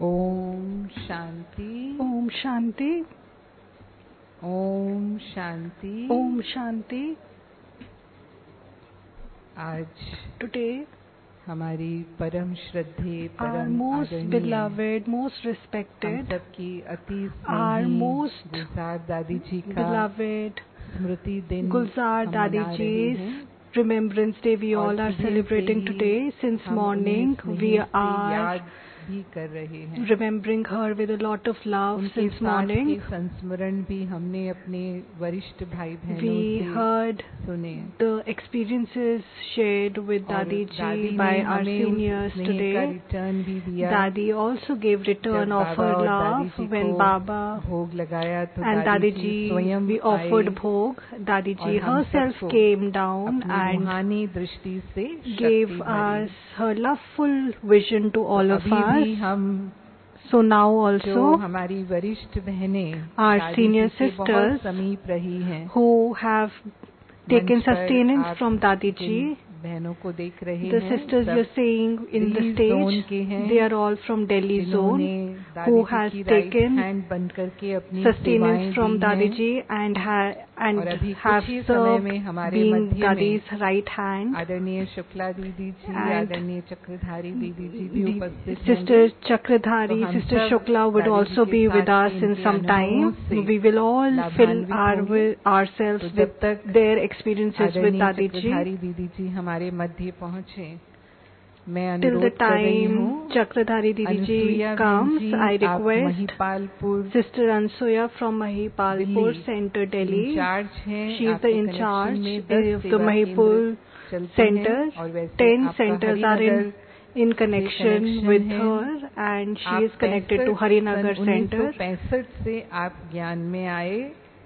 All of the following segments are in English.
ओम शांति, ओम शांति, ओम शांति। ओम शांति। आज टुडे हमारी परम श्रद्धे, our परम most आदरणीय, beloved, most हम respected, सबकी अति our स्नेही most गुलजार दादी जी का beloved स्मृति दिन Gulzar हम Dadi मना रहे Ji's हैं। Remembrance Day we और all are सुबह से celebrating ही today. Since हम morning उन्हें we स्नेह से are याद भी कर रहे हैं। remembering her with a lot of love उनके since साथ morning. के संस्मरण भी हमने अपने वरिष्ठ भाई बहनों We से heard सुने the experiences shared with और Dadi दादी Ji ने by our हमें उस seniors स्नेह का today. रिटर्न भी दिया। Dadi also gave return जब of बाबा her और love दादी जी when को Baba भोग लगाया तो and दादी Dadi जी Ji स्वयं we offered आए bhog. Dadi और Ji हम herself सबको came down अपनी and रूहानी दृष्टि से gave शक्ति us भरी। her loveful vision to all of अभी भी us. हम So now जो also हमारी वरिष्ठ बहनें our दादी senior जी के बहुत sisters समीप रही हैं, who have taken मंच पर sustenance आप from Dadi जिन Ji, बहनों को देख रहे the हैं sisters सब you're seeing in the Delhi zone stage, के हैं, they are all from Delhi जिन्होंने zone, Dadi who ji has की राइट taken हैंड बन करके अपनी sustenance सेवाएं from दी Dadi हैं। Ji and और अभी have कुछ ही समय served में हमारे being मध्य में Dadi's right hand. आदरणीय शुक्ला दीदी जी, And आदरणीय चक्रधारी दीदी जी भी उपस्थित Sister होंगे। Chakradhari, तो हम Sister सब Shukla would दादी जी also के be साथ with us के in इनके some अनुभवों time. से We will all fill लाभान्वित होंगे। ourselves तो with जब तक their experiences with आदरणीय Dadi Ji. चक्रधारी दीदी जी हमारे मध्य पहुँचे, मैं Till the अनुरोध कर रही time हूँ Chakradhari Didi Ji Anusuya comes, ji, I आप request Mahipalpur Sister Ansuya from Mahipalpur Delhi Center, Delhi. Incharge हैं। She is the आपके in कनेक्शन charge में of 10 the सेवा Mahipur केंद्र चलते Center. हैं और वैसे 10 आपका centers are Harinagar in connection connection with है। her, and she आप is connected to Harinagar Center. 1965 से आप ज्ञान में आए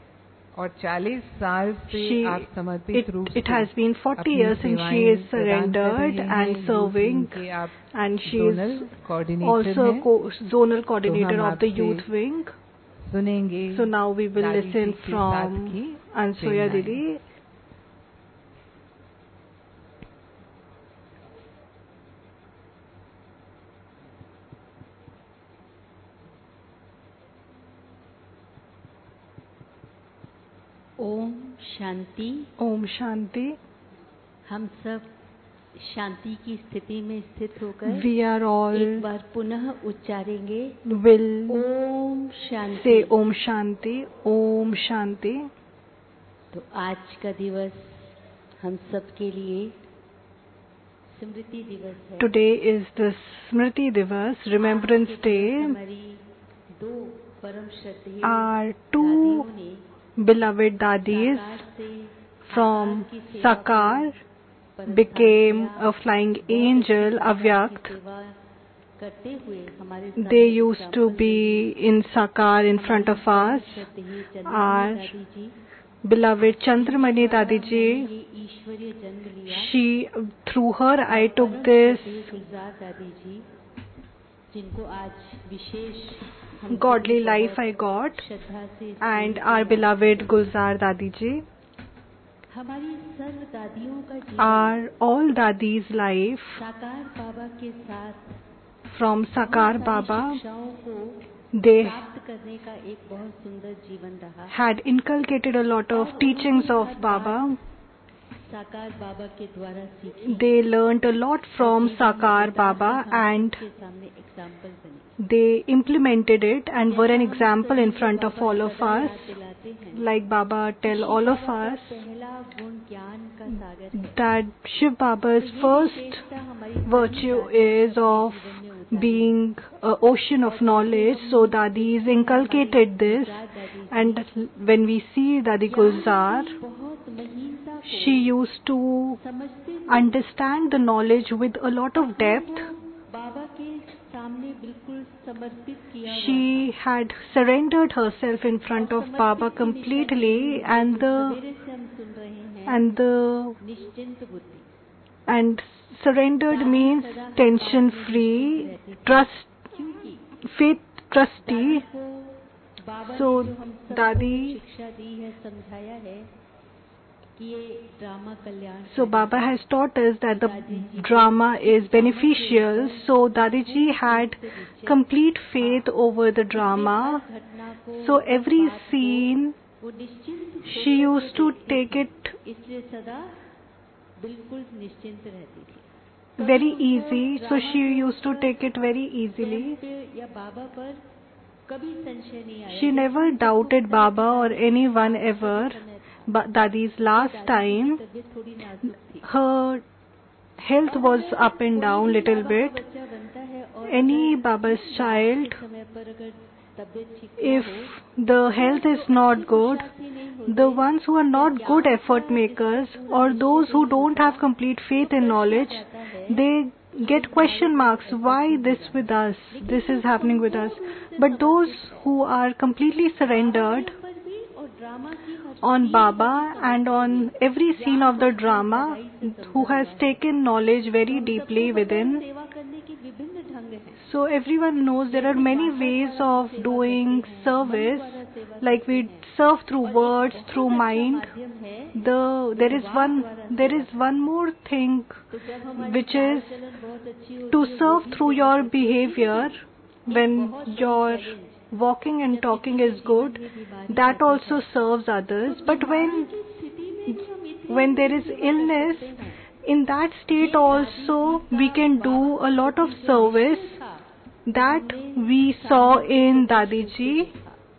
और 40 साल से आप समर्पित रूप से It has been 40 अपनी years since she सेवाएं is प्रदान कर surrendered रहे हैं। and यूथ serving, विंग के आप and she zonal is coordinator also हैं। zonal तो coordinator हम of the आपसे youth wing. सुनेंगे So now we will दादी जी listen के साथ from की Ansuya प्रेरणाएं। Didi. ओम शांति। ओम शांति। हम सब शांति की स्थिति में स्थित होकर We are all एक बार पुनः उच्चारेंगे will Om Shanti. say Om Shanti, Om Shanti. तो आज का दिवस हम सब के लिए स्मृति दिवस है। Today is the Smriti Divas, Remembrance आज के दिवस Day. हमारी दो परम श्रद्धेय Our दादियों two ने beloved Dadis साकार से from आकार की सेवा Sakar पर became स्थान a flying बहुत अच्छी angel, साकार की Avyakt. सेवा करते हुए हमारे They सामने used to example be in Sakar in front of us. Our दादी जी beloved Chandramani Dadi मैंने Ji, ये ईश्वरीय जन्म लिया। she, through her I took परम this श्रद्धेय गुलजार दादी जी जिनको आज विशेष हम godly सभी life बहुत I got, श्रद्धा से and स्नेह से our याद beloved करते हैं। Gulzar Dadi Ji. हमारी सर्व दादियों का जीवन Our all Dadi's life साकार बाबा के साथ from बहुत Sakar सारी Baba, शिक्षाओं को they प्राप्त करने का एक बहुत सुंदर जीवन रहा। had inculcated a lot of और teachings उन्होंने of हर Baba. बात साकार बाबा के द्वारा सीखी। They learnt a lot from और जीवन में Sakar उतारकर Baba हम and सबके सामने एग्जाम्पल बने। they implemented it and were an जैसा हम example in सभी को front of Baba all of सदा us. याद दिलाते हैं, Like Baba tell Shiv all of बाबा का us पहला गुण ज्ञान का सागर है। that Shiv तो Baba's ये first विशेषता हमारी सभी virtue दादियों ने is अपने of जीवन में उतारी है। being an ocean of knowledge. So Dadi's inculcated this, and when we see Dadi Gulzar, बहुत महीनता को she used to समझते हुए understand the knowledge with a lot of depth. बाबा के सामने बिल्कुल समर्पित किया हुआ She had surrendered herself in front of Baba completely, and सवेरे से हम सुन रहे हैं निश्चिंत बुद्धि। and surrendered means tension free, trust, क्योंकि faith trusty. को बाबा So ने जो हम सबको Dadi शिक्षा दी है, समझाया है कि ये ड्रामा कल्याण So Baba has taught us that the drama is beneficial. So Dadiji had complete faith over the drama. So every scene वो निश्चिंत she used to take it इसलिए सदा बिल्कुल निश्चिंत रहती थी very easy. So she used to take it very easily. या बाबा पर कभी संशय नहीं आया She never doubted Baba or anyone ever. But Dadi's last time, तबीयत थोड़ी नाजुक थी her health was up and down little bit. बच्चा बनता है और Any Baba's child, समय पर अगर तबीयत ठीक if the health is not good, the ones who are not good effort makers or those who don't have complete faith and knowledge, they get question marks. Why this with us? This is happening with us. But those who are completely surrendered पर भी और drama की हर on Baba and on every scene of the drama, who has taken knowledge very deeply within. सेवा करने के विभिन्न ढंग हैं So everyone knows there are many ways of doing service, like we serve through words, through mind. माध्यम है There is one more thing, तो जब हमारी which is चलन बहुत अच्छी होती to serve through your behavior. When your walking and talking is good, that also serves others. But when there is illness, in that state also we can do a lot of service. That we saw in Dadiji.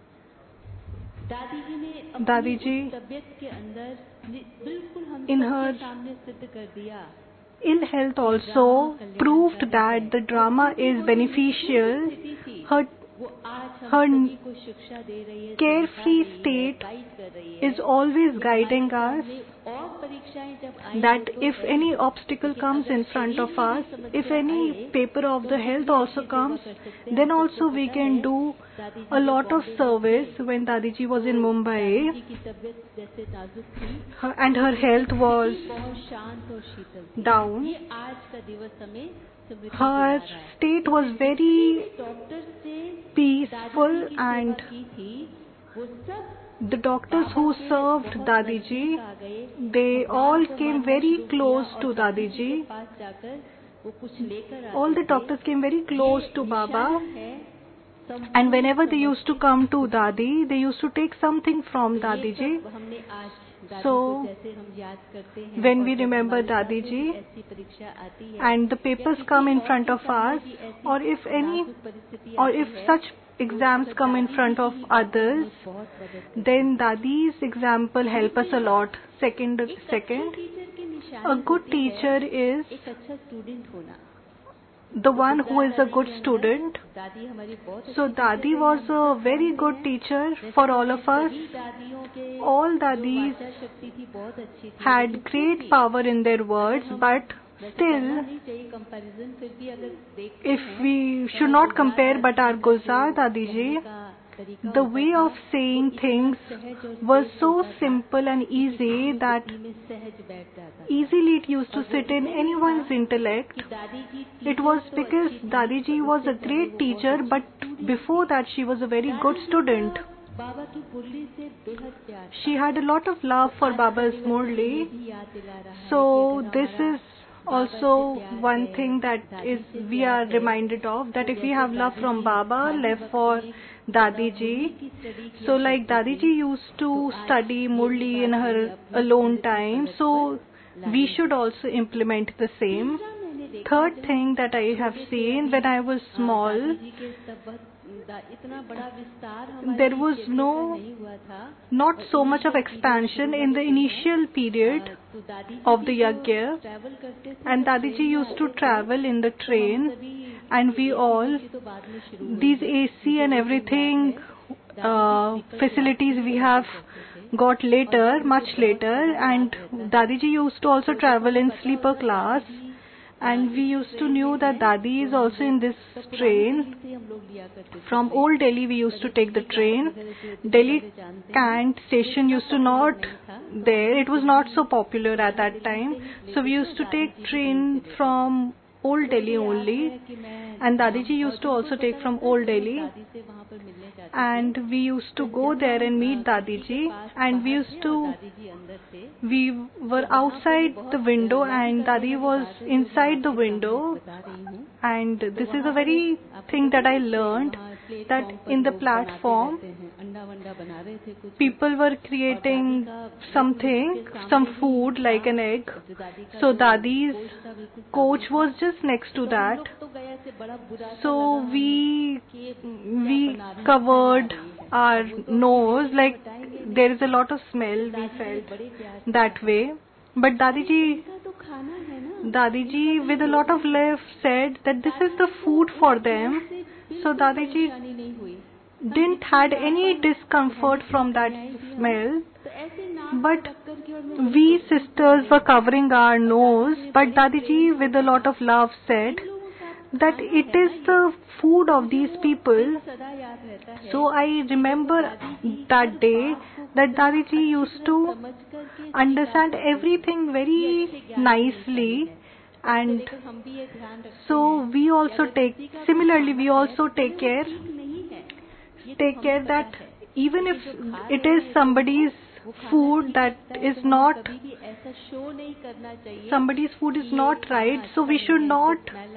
दादी जी ने दादी जी तबीयत के अंदर बिल्कुल हम in सबके her सामने सिद्ध कर दिया ill health also proved that the drama is beneficial. Her वो आज हम Her सभी को शिक्षा दे रही है carefree state गाइड कर रही है is always guiding us और परीक्षाएं जब आएंगी that if any obstacle comes in front of us, if any paper of the health also comes, then also we can do a lot of service. When Dadiji was in Mumbai की तबीयत जैसे नाजुक थी and her health was बहुत शांत और शीतल थी down, ये आज का दिवस हमें स्मृति her state was very doctor से peaceful, and की थी वो सब the doctors who served Dadiji, they all came very close to Dadiji. पास जाकर वो कुछ लेकर All the doctors came very close to Baba, and whenever they used to come to Dadi, they used to take something from Dadiji. हमने आज So जैसे हम याद करते हैं when we remember Dadiji ऐसी परीक्षा आती है and the papers come in front of us, or if such exams come in front of others, then Dadi's example help us a lot. Second, teacher की निशानी a good teacher is एक अच्छा student होना the one who is a good student. दादी हमारी बहुत So Dadi was a very good teacher for all of us. दादियों के All Dadis शक्ति थी बहुत अच्छी थी had great power in their words, but still, नहीं चाहिए कंपैरिजन फिर भी अगर देख if we should not compare, but our Gulzar Dadiji, the way of saying things was so simple and easy that में सहज बैठ जाता easily it used to sit in anyone's intellect. दादी जी It was because Dadiji was a great teacher, but before that she was a very good student. बाबा की मुरली से बेहद प्यार She had a lot of love for Baba's Murli. भी याद दिला रहा है So this is also one thing that is we are reminded of, that if we have love from Baba, love for Dadiji. So like Dadiji used to study Murli in her alone time, so we should also implement the same. Third thing that I have seen, when I was small, जी के इतना बड़ा विस्तार हमारे there was नहीं हुआ था not so much of expansion in the initial period तो दादी of the yajna, ट्रैवल करते थे and Dadiji used to travel in the train, and we all, तो बाद में शुरू these AC and everything facilities we have got later, much later, and Dadiji used to also travel in sleeper class, and we used to knew that Dadi is also in this train. से हम लोग लिया करते From old Delhi we used to take the train. Delhi Cant station used to not there. It was not so popular at that time. So we used to take train from Old Delhi only, and Dadiji used to also take from Old Delhi, and we used to go there and meet Dadiji, and we were outside the window and Dadi was inside the window, and this is a very thing that I learned, that in the platform people were creating something, some food like an egg. So Dadi's coach was just next to that. So we covered our nose, like there is a lot of smell, we felt that way. But Dadiji with a lot of love said that this is the food for them. So Dadiji didn't had any discomfort from that smell. But we sisters were covering our nose, but Dadiji with a lot of love said that it is the food of these people. So I remember that day that Dadiji used to understand everything very nicely, and so we also take care that even if it is somebody's food that is not right, so we should not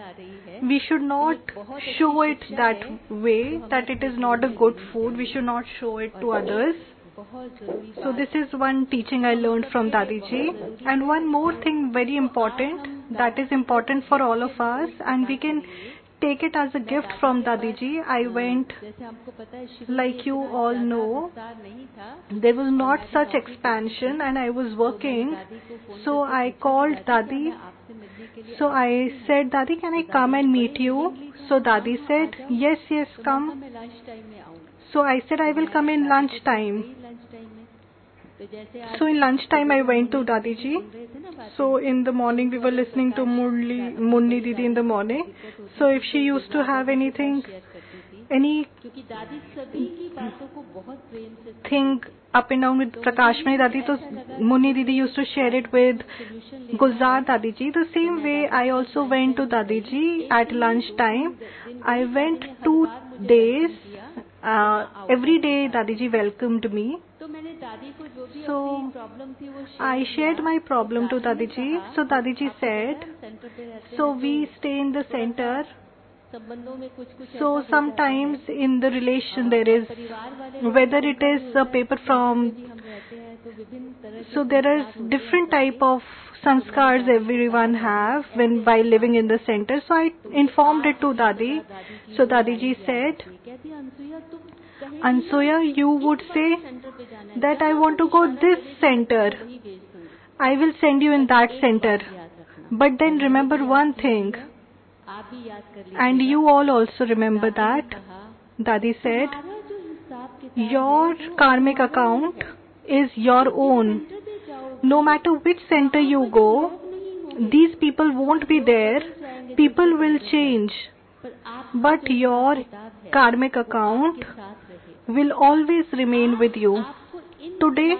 show it that way, that it is not a good food. We should not show it to others. So this is one teaching I learned from Dadiji. And one more thing very important, that is important for all of us, and we can take it as a gift from Dadiji. I went, like you all know, there was not such expansion and I was working. So I called Dadi. So I said, Dadi, can I come and meet you? So Dadi said, yes, come. So I said, I will come in lunchtime. So in lunchtime I went to Dadiji. So in the morning we were listening to Munni Didi in the morning. So if she used to have anything up and down with Prakashmani Dadi, so Munni Didi used to share it with Gulzar Dadiji. The same way I also went to Dadiji at lunchtime. I went 2 days. Every day Dadiji welcomed me. So I shared my problem to Dadiji. So Dadiji said, so we stay in the center. So sometimes in the relation there is, whether it is a paper from, so there is different type of sanskars everyone have while living in the center. So I informed it to Dadi. So Dadiji said, Ansuya, you would say that I want to go this center. I will send you in that center. But then remember one thing, and you all also remember that. Dadi said, your karmic account is your own. No matter which center you go, these people won't be there. People will change. But your karmic account will always remain with you. Today,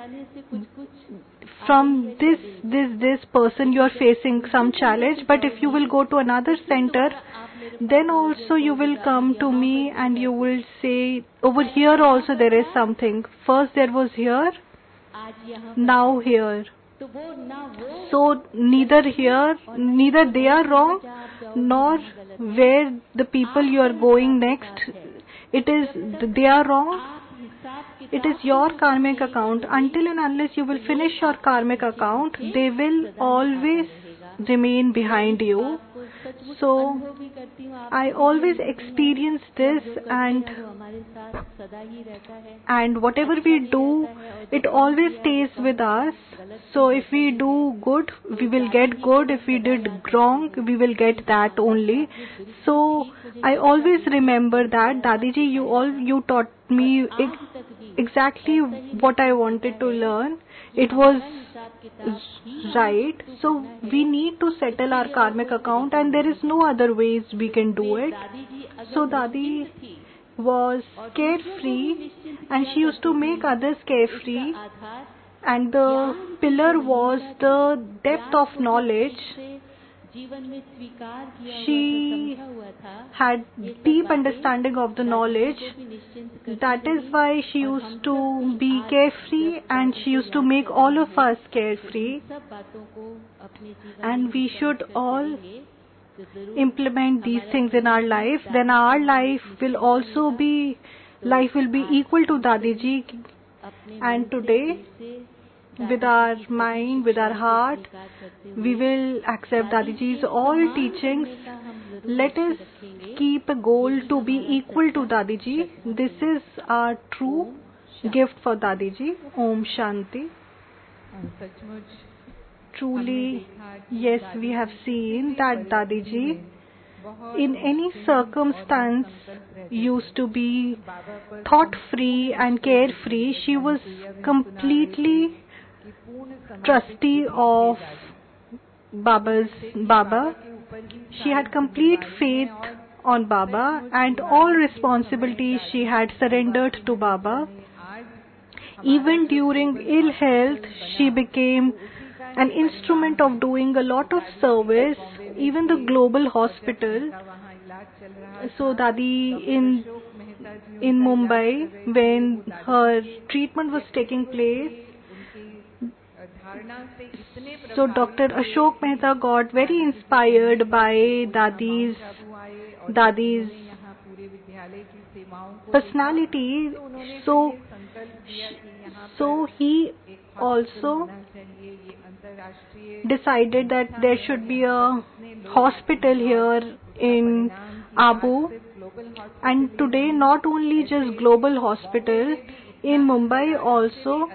from this person you are facing some challenge, but if you will go to another center, then also you will come to me and you will say, over here also there is something. First there was here, now here. So neither they are wrong, nor where the people you are going next, they are wrong. It is your karmic account. Until and unless you will finish your karmic account, they will always remain behind you. So I always experience this, and whatever we do, it always stays with us. So if we do good, we will get good. If we did wrong, we will get that only. So I always remember that Dadiji, you taught me exactly what I wanted to learn. It was right. So we need to settle our karmic account, and there is no other ways we can do it. So Dadi was carefree, and she used to make others carefree, and the pillar was the depth of knowledge. जीवन में स्वीकार किया हुआ था, She समझा हुआ था, had ये सब deep बातें understanding of the दादी knowledge. जी को भी निश्चिंत करती That is रही why she और used हम to सब भी be आज carefree जब and दादी she को used to याद make कर all रही of हूँ, us तो carefree. इन सब बातों को अपने जीवन में And हम we should समझकर all चलेंगे तो जरूर implement these हमारा things in our जीवन भी life, दादी then के our समान life will निश्चिंत also बनेगा। be, तो life will be आज equal to हम Dadi सभी ji. अपने And मन से, today, दिल से with दादी our जी की सभी mind, with our शिक्षाओं को heart, स्वीकार करते we हुए will accept दादी Dadi ji's के all समान teachings. बनने का हम जरूर Let लक्ष्य us रखेंगे। keep a goal यही to be हमारा equal to सच्चा Dadi ji. श्रद्धा This है। is our true Om Shanti. gift for Dadi ji. Om Shanti. सचमुच Truly, yes, we have seen that Dadi ji in any circumstance used to be thought free and carefree. She was completely trustee of Baba. She had complete faith on Baba and all responsibilities she had surrendered to Baba. Even during ill health, she became an instrument of doing a lot of service, even the global hospital. So Dadi in Mumbai, when her treatment was taking place, so Dr. Ashok Mehta got very inspired by Dadi's personality. So he also decided that there should be a hospital here in Abu, and today not only just global hospital, in Mumbai also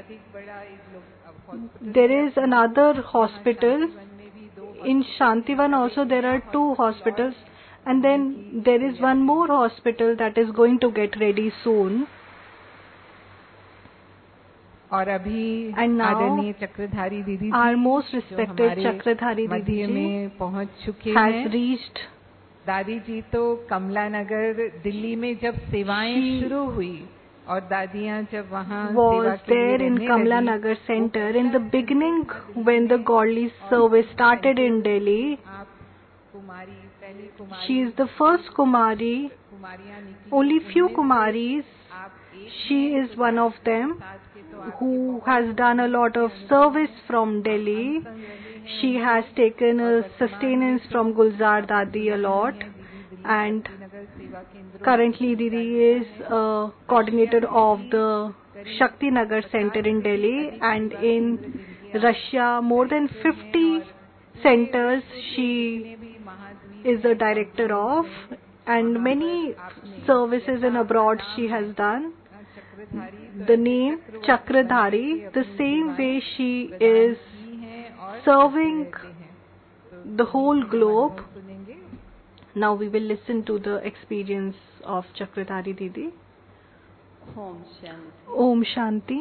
there is another hospital. In Shantivan also there are 2 hospitals, and then there is one more hospital that is going to get ready soon. And now our most respected Chakradhari Didi ji has reached. दादी जी तो कमला नगर दिल्ली में जब सेवाएं शुरू हुई और दादियां जब वहाँ सेवा के लिए रहने लगी, was there in Kamla Nagar Center in the beginning when the godly service started in Delhi. She is the first Kumari. Only few Kumaris. She is one of them who has done a lot of service from Delhi. She has taken a sustenance from Gulzar Dadi a lot, and currently Didi is a coordinator of the Shakti Nagar Center in Delhi, and in Russia more than 50 centers she is a director of, and many services in abroad she has done. The name Chakradhari, the same way she is serving the whole globe. Now we will listen to the experience of Chakradhari Didi. Om Shanti। Om Shanti।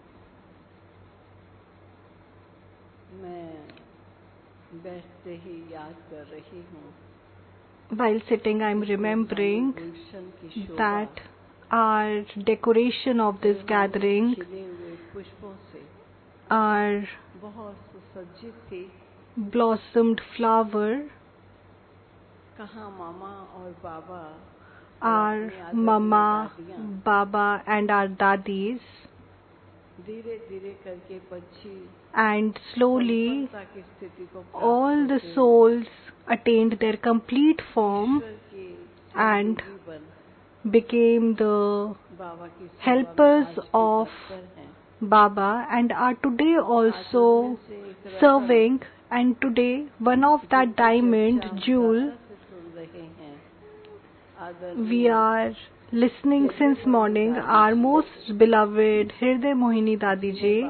मैं बैठते ही याद कर रही हूँ। While sitting, I am remembering that our decoration of this gathering are blossomed flower. Our mama, baba and our dadis, and slowly all the souls attained their complete form and became the helpers of Baba and are today also serving. And today one of that diamond jewel we are listening since morning, our most beloved Hriday Mohini Dadi ji,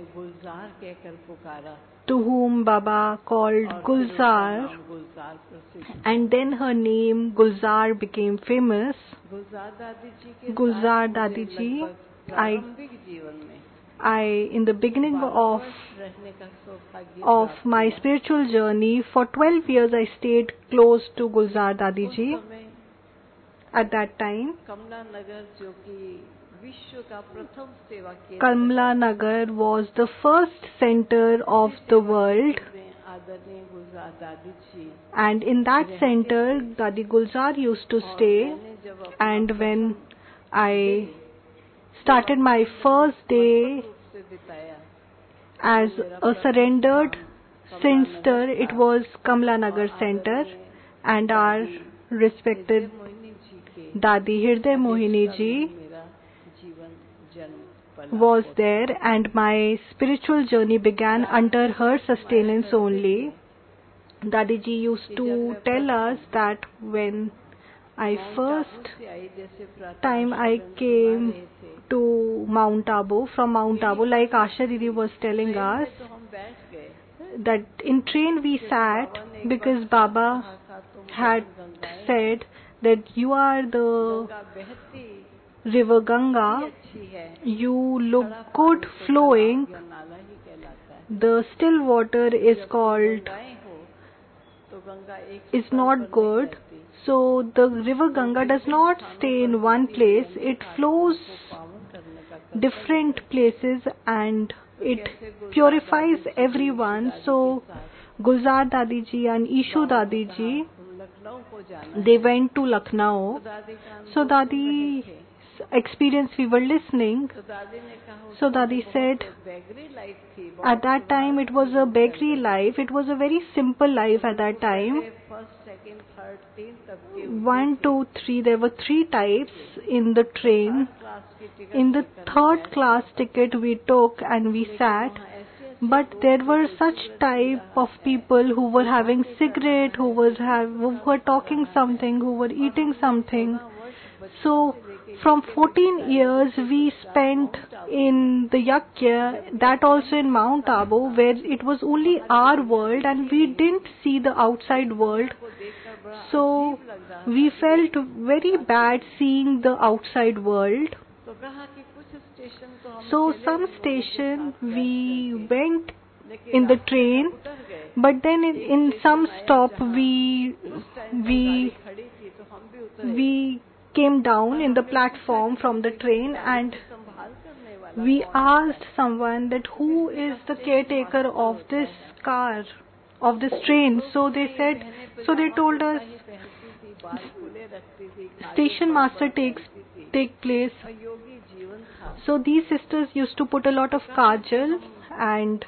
to whom Baba called Gulzar, and then her name Gulzar became famous. Gulzar Dadi ji, I in the beginning of my spiritual journey, for 12 years I stayed close to Gulzar Dadi ji. At that time, Kamla Nagar was the first center of the world And in that center, Dadi Gulzar used to stay. And when I started my first day as a surrendered Sinster, it was Kamla Nagar Center, and our respected Dadi Hirday Mohini ji was there, and my spiritual journey began under her sustenance only. Dadi ji used to tell us that when I first time I came to Mount Abu, from Mount Abu, like Asha Didi was telling us, that in train we sat because Baba had said that you are the river Ganga, you look good flowing, the still water is not good. So the river Ganga does not stay in one place, it flows different places and it purifies everyone. So Gulzar Dadi ji and Ishu Dadi ji, they went to Lucknow. So Dadi's experience we were listening. So Dadi said, at that time it was a beggary life. It was a very simple life at that time. 1, 2, 3, there were 3 types in the train. In the 3rd class ticket we took and we sat, but there were such type of people who were having cigarette, who were talking something, who were eating something. So from 14 years we spent in the Yakya, that also in Mount Abu, where it was only our world and we didn't see the outside world. So we felt very bad seeing the outside world. So some station we went in the train, but then in some stop we came down in the platform from the train and we asked someone that who is the caretaker of this car, of this train. So they told us station master take place. So these sisters used to put a lot of kajal and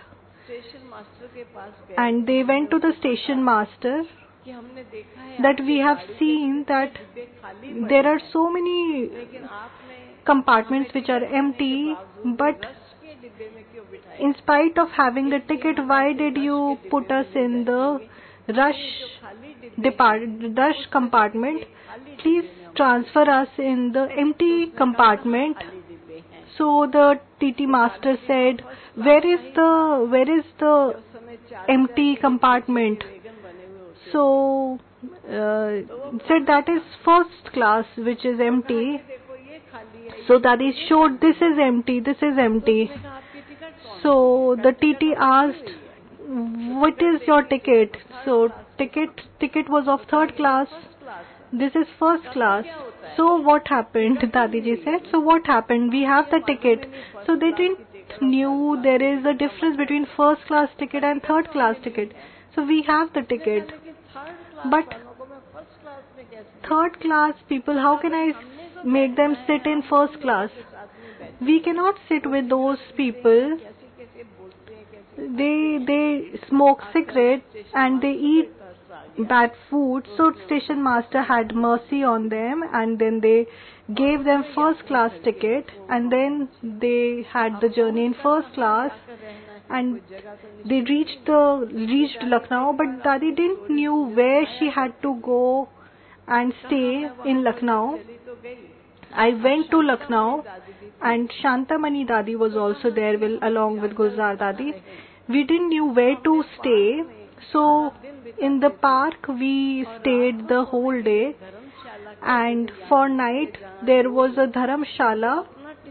they went to the station master, that we have seen that there are so many compartments which are empty, but in spite of having the ticket, why did you put us in the rush compartment? Please transfer us in the empty compartment. So the TT master said, where is the empty compartment? So said that is 1st class which is empty. So Dadi showed, this is empty. So the TT asked, what is your ticket? So ticket was of 3rd class. This is 1st class. So what happened? Dadiji said, so what happened? We have the ticket. So they didn't knew there is a difference between 1st class ticket and 3rd class ticket. So we have the ticket. But 3rd class people, how can I make them sit in 1st class? We cannot sit with those people. They smoke cigarettes and they eat bad food. So station master had mercy on them and then they gave them 1st class ticket and then they had the journey in 1st class and they reached Lucknow, but Dadi didn't knew where she had to go and stay in Lucknow. I went to Lucknow and Shantamani Dadi was also there along with Gulzar Dadi. We didn't knew where to stay. So in the park we stayed the whole day, and for night there was a Dharamshala.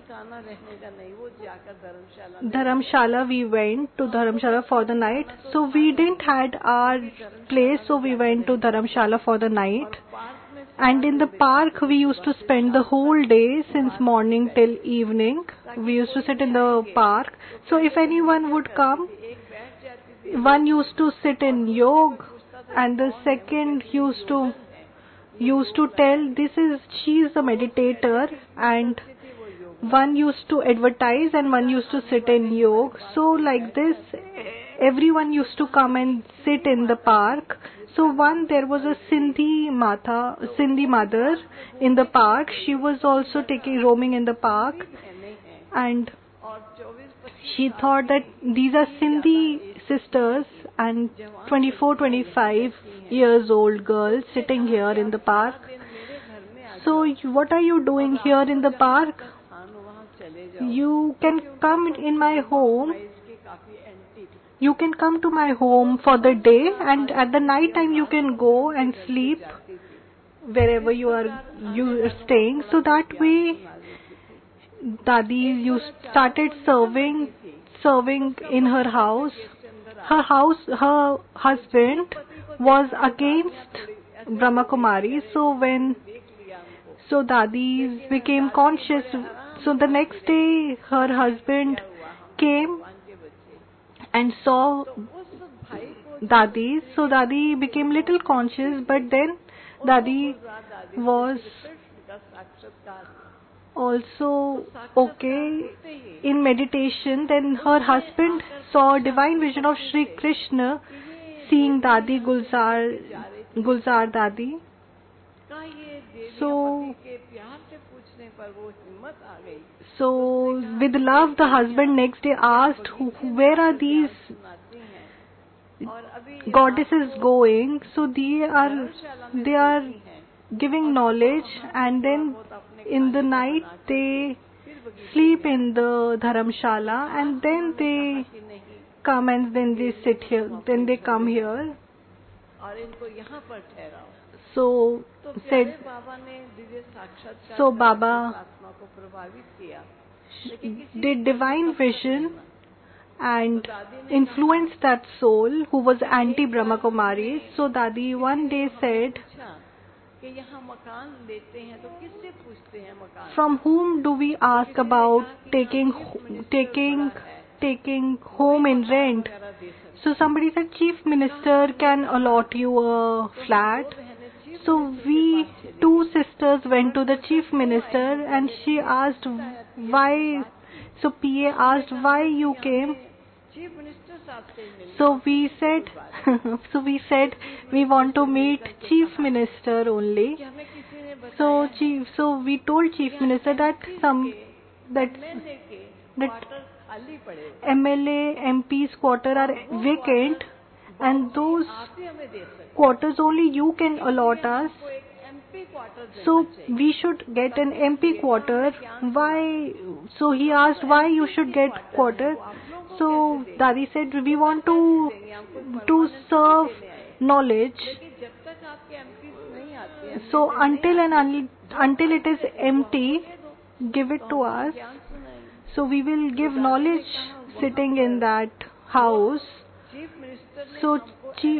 We went to Dharamshala for the night. So we didn't had our place, so we went to Dharamshala for the night. And in the park we used to spend the whole day since morning till evening. We used to sit in the park. So if anyone would come, one used to sit in yoga, and the second used to tell she is a meditator, and one used to advertise and one used to sit in yoga. So like this, everyone used to come and sit in the park. So there was a Sindhi mother in the park. She was also roaming in the park, and she thought that these are Sindhi sisters and 24, 25 years old girls sitting here in the park. So what are you doing here in the park? You can come in my home. You can come to my home for the day, and at the night time you can go and sleep wherever you are staying. So that way, Dadi started serving in her house. Her husband was against Brahma Kumari. So Dadi became conscious. So the next day, her husband came and saw Dadi. So Dadi became little conscious, but then Dadi was also okay in meditation. Then her husband saw a divine vision of Sri Krishna seeing Dadi Gulzar Dadi. So with love, the husband next day asked, where are these goddesses going? So they are giving knowledge, and then in the night they sleep in the dharamshala, and then they come and then they sit here, then they come here. So Baba did divine vision and influenced that soul who was anti-Brahma Kumari. So Dadi one day said, from whom do we ask about taking home in rent? So somebody said, Chief Minister can allot you a flat. So we two sisters went to the Chief Minister, and she asked why. So PA asked why you came. So we said we want to meet Chief Minister only. So we told Chief Minister that MLA MP's quarter are vacant, and those quarters only you can allot us. So we should get an MP quarter. Why? So he asked why you should get quarter. So Dadi said we want to serve knowledge. So until it is empty, give it to us. So we will give knowledge sitting in that house. So Chief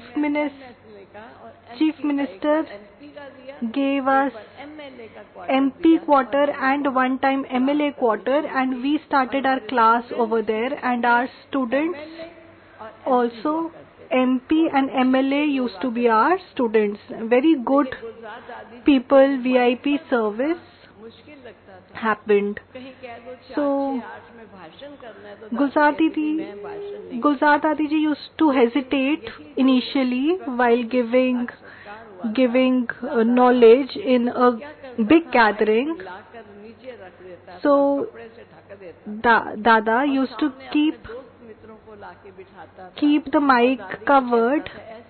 Minister gave us MP quarter and one time MLA quarter, and we started our class over there, and our students also, MP and MLA used to be our students. Very good people, VIP service happened. So Gulzar Dadi ji used to hesitate initially while giving knowledge in a big gathering. So Dada used to keep the mic covered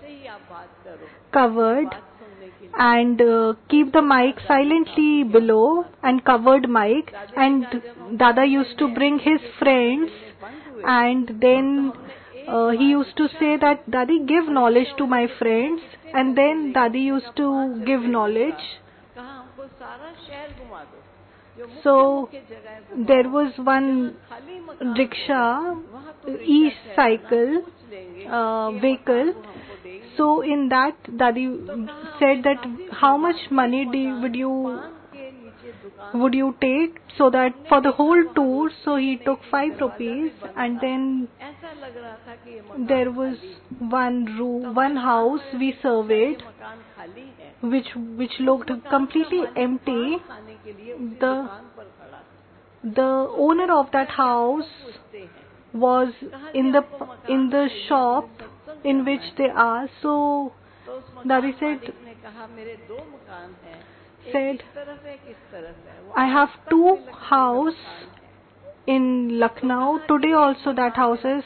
and keep the mic silently below and covered mic, and Dada used to bring his friends, and then he used to say that Dadi, give knowledge to my friends, and then Dadi used to give knowledge. So there was one rickshaw, e-cycle vehicle. So in that, Dadi said that how much money would you take, so that for the whole tour. So he took 5 rupees, and then there was one house we surveyed, which looked completely empty. The owner of that house was in the shop in which they are. So Dadi said, I have two houses in Lucknow. Today also that house is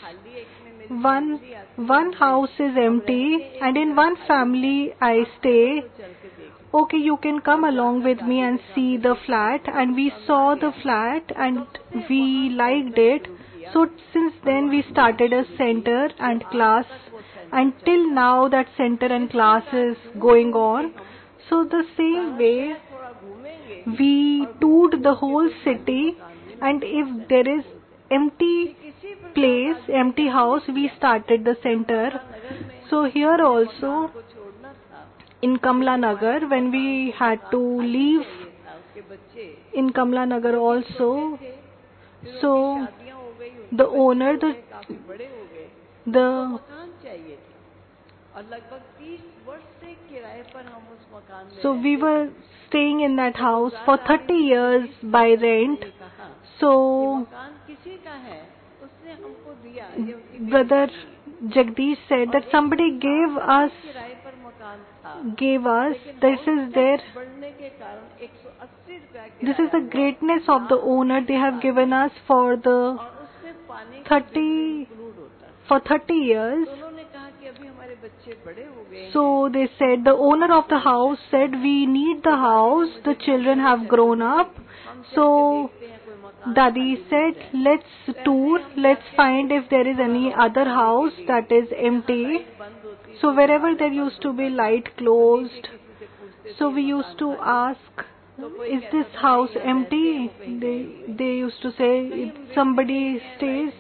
one house is empty, and in one family I stay. Okay, you can come along with me and see the flat. And we saw the flat and we liked it. So since then we started a center and class. Until now that center and class is going on. So the same way we toured the whole city, and if there is empty place, empty house, we started the center. So here also in Kamla Nagar, when we had to leave in Kamla Nagar also, so the owner, so we were staying in that house for 30 years by rent. So Brother Jagdish said that somebody gave us, this is the greatness of the owner. They have given us for 30 years. So they said, the owner of the house said, we need the house, the children have grown up. So Dadi said, let's tour, let's find if there is any other house that is empty. So wherever there used to be light closed, so we used to ask, is this house empty? They used to say, somebody stays.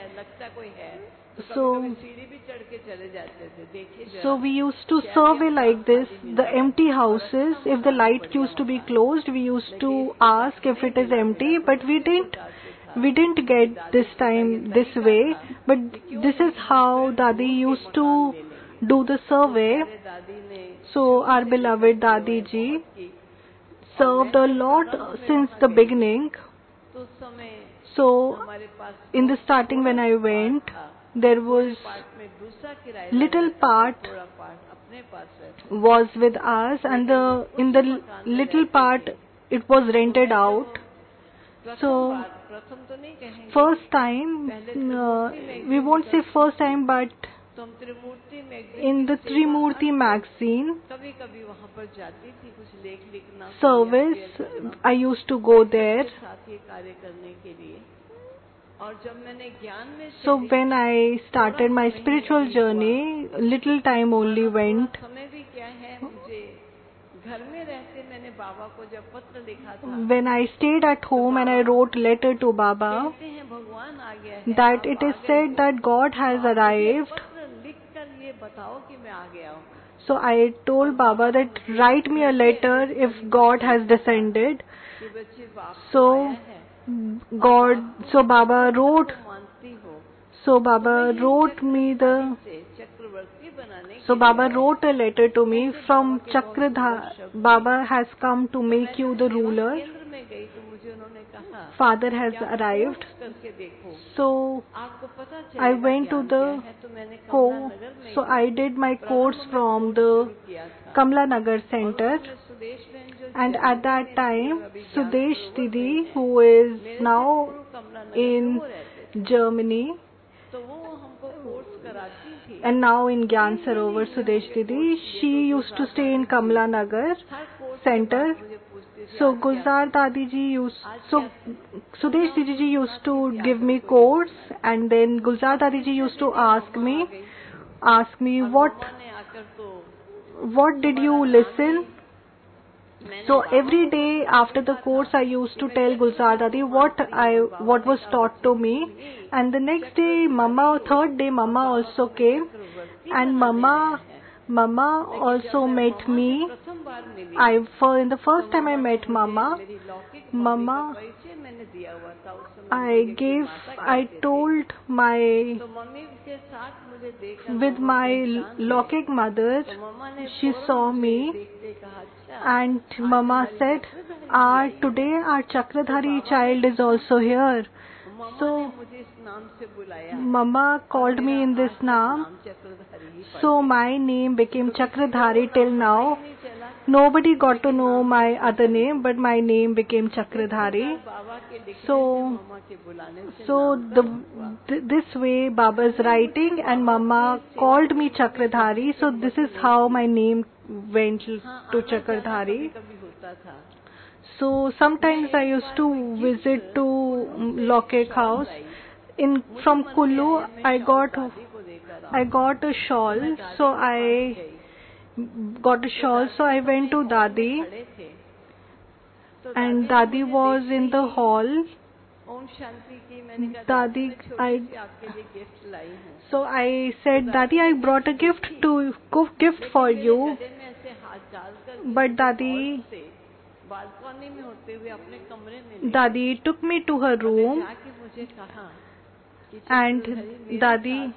So we used to survey like this, the empty houses. If the light used to be closed, we used to ask if it is empty, but we didn't get this time this way. But this is how Dadi used to do the survey. So our beloved Dadi ji served a lot since the beginning. So in the starting when I went, there was little part was with us, and in the little part it was rented out. So first time, we won't say first time, but in the Trimurti magazine service, I used to go there. So when I started my spiritual journey, little time only went. When I stayed at home and I wrote letter to Baba, that it is said that God has arrived. So I told Baba that write me a letter if God has descended. So Baba wrote a letter to me from Chakradhar. Baba has come to make you the ruler. Father has arrived. So I went to the course. So I did my course from the Kamla Nagar Center. And at that time, Sudesh Didi, who is now in Germany, and now in Gyan Sarovar, Sudesh Didi, she used to stay in Kamla Nagar Center. So Sudesh Didi ji used to give me course, and then Gulzar Dadi ji used to ask me, what did you listen? So every day after the course, I used to tell Gulzar Dadi what was taught to me. And the next day, third day, Mama also came, and Mama also met me. In the first time I met Mama दिया हुआ था उस समय I मुझे की gave, माता I कहते थे। told my, तो मम्मी के साथ मुझे देखकर with मम्मा my पहचान गए। Lokik mother, तो मम्मा ने she फौरन saw मुझे me देखते कहा अच्छा and आज Mama हमारी said, चक्रधारी भी आई है। today our तो Chakradhari बाबा ने child is कहा also here. मम्मा ने So मुझे इस नाम से बुलाया Mama और called me मेरा in आज this तक name. नाम चक्रधारी ही पड़ So गया। my name became तो किसी को Chakradhari वो till नाम पता now. ही नहीं चला Nobody got to लेकिन know नाम my Chakradhari other name, but my name became इस प्रकार Chakradhari. बाबा के लिखने से So, मम्मा के बुलाने से so नामकरण हुआ। this way Baba's writing and Mama called me Chakradhari. So this is how my name went हाँ to आना जाना Chakradhari. कभी होता था। So sometimes I used to visit to Lokik house. From Kullu, I got a shawl. So I got a shawl. So I went to Dadi, and Dadi was in the hall. Om Shanti की मैंने कहा Dadi, मैं छोटी सी आपके लिए gift लाई हूँ। So I said, Dadi, I brought a gift for you. गले में ऐसे हाथ डालकर But Dadi, बालकनी में होते हुए अपने कमरे में Dadi took me to her room, जाके मुझे कहा कि and चक्रधारी मेरे Dadi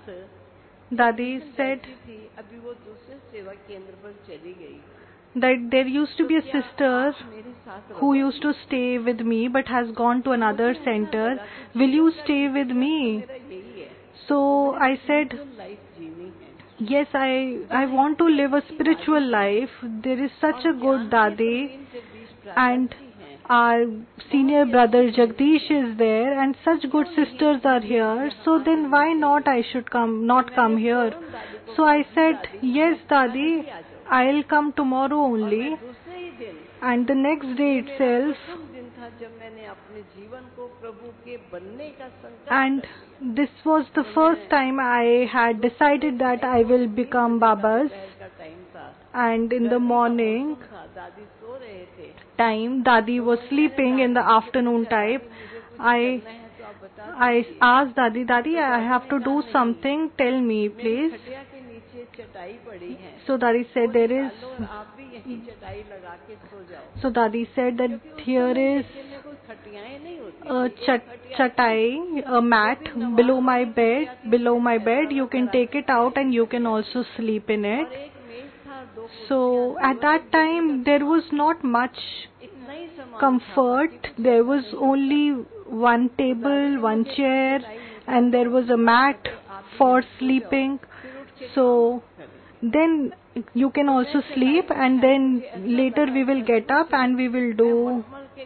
said थी अभी वो दूसरे सेवा केंद्र पर चली गई that there used to be a sister मेरे साथ who used to stay with me but has gone to another center. Will you stay with me? मेरा यही है So I said, लाइफ जीनी है yes, I want to live a spiritual life. There is such a good Dadi, and our senior brother Jagdish is there, and such good sisters are here. So then why not I should not come here? So I said, yes, Dadi, I'll come tomorrow only. दूसरे ही दिन And the next day itself, प्रथम दिन था जब मैंने अपने जीवन को प्रभु के बनने का संकल्प and this was the first time I had decided that I will become Baba's. का टाइम था And in the morning था दादी सो रहे थे time, Dadi was sleeping in the afternoon time. I तो आप बता asked Dadi, Dadi, I have to do something. Tell me, please. खटिया के नीचे चटाई पड़ी है So Dadi said there is. और आप भी यही चटाई लगा के सो जाओ So Dadi said that here is में कोई खटियाएं नहीं होती a chatai, a mat below my bed. Below my bed, you can take it out and you can also sleep in it. एक मेज था दो So at that time there was not much इतना ही सामान comfort. There was only one table, one chair, and there was a mat for sleeping. So then you can also sleep, and then later we will get up and we will do,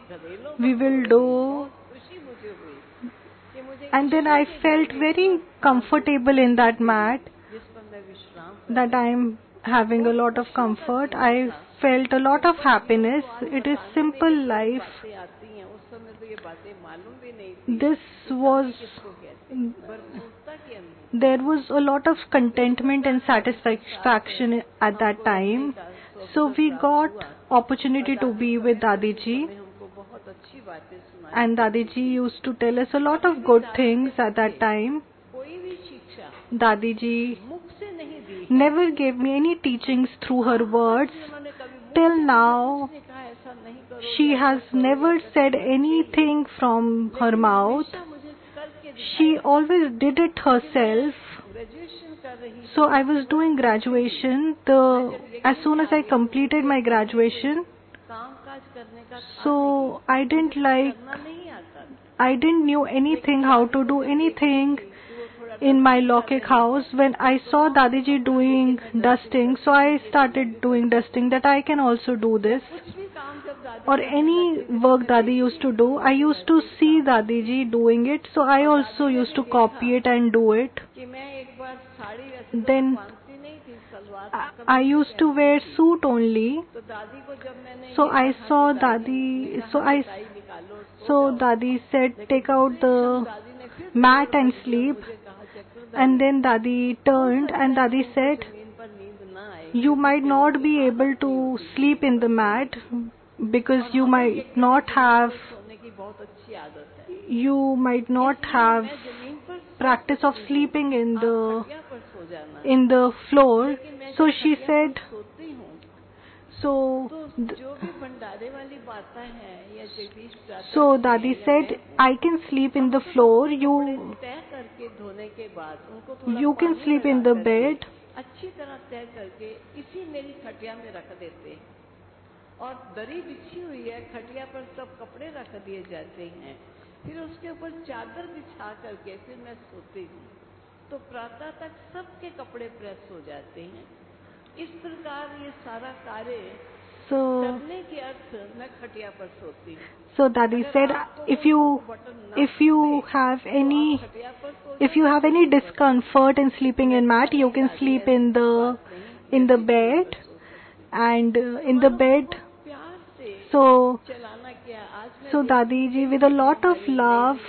खुशी मुझे हुई कि मुझे and then I felt very comfortable in that mat, जिस पर मैं विश्राम that I am having a lot of comfort. I felt a lot of happiness. It is simple life. से आती हैं उस समय तो ये बातें मालूम भी नहीं थी This was, किसको कहते हैं भरपूरता के अंदर there was a lot of contentment and satisfaction at that time. So we got opportunity to be with Dadi ji, हमको बहुत अच्छी बातें सुनाई and Dadi ji used to tell us a lot of good things at that time. कोई भी शिक्षा Dadi ji मुख से नहीं दी never gave me any teachings through her words. उन्होंने कभी Till now, कहा ऐसा नहीं करो she has never said anything from her mouth. मुझे करके She always did it herself. Graduation कर रही So I was doing graduation. As soon as I completed my graduation, काम काज करने का so I didn't नहीं आता I didn't knew anything how to do anything in my Lokik house. When I saw Dadiji doing dusting, so I started doing dusting, that I can also do this. कुछ भी काम जब दादी Or any work Dadi used to do, I used to see Dadiji doing it, so I also used to copy it and do it. कि मैं एक बार साड़ी वैसे Then पहनती नहीं थी salwar I used to wear suit only. तो दादी को जब मैंने So I saw Dadi, निकालो so Dadi said, take out the mat and sleep. And then Dadi turned and Dadi said, नींद पर नींद ना आए you might not be able to sleep in the mat because you might not have सोने की बहुत अच्छी आदत है जमीन पर practice of sleeping in the खटिया पर सो जाना floor. So she said, सोती हूँ so तो जो भी भंडारे वाली बातें हैं या जगदीश प्रार्थना So में Dadi या said, मैं I can sleep in the हम floor, कपड़े तय करके धोने के बाद उनको थोड़ा you can पानी sleep लगा in the करके bed. अच्छी तरह तय करके इसी मेरी खटिया में रख देते हैं और दरी बिछी हुई है, खटिया पर सब कपड़े रख दिए जाते हैं, फिर उसके ऊपर चादर बिछा करके फिर मैं सोती हूँ, तो प्रातः तक सबके कपड़े प्रेस हो जाते हैं। इस प्रकार ये सारा कार्य So, करने के अर्थ मैं खटिया पर सोती हूँ। so Dadi अगर said, आपको if वो you बटन ना if you दबे, have तो any आप खटिया पर सो if you जाओ, have any discomfort in sleeping in mat, you can sleep in the bed, and in the bed. प्यार से So चलाना क्या आज मैं so Dadi ji with a lot of love,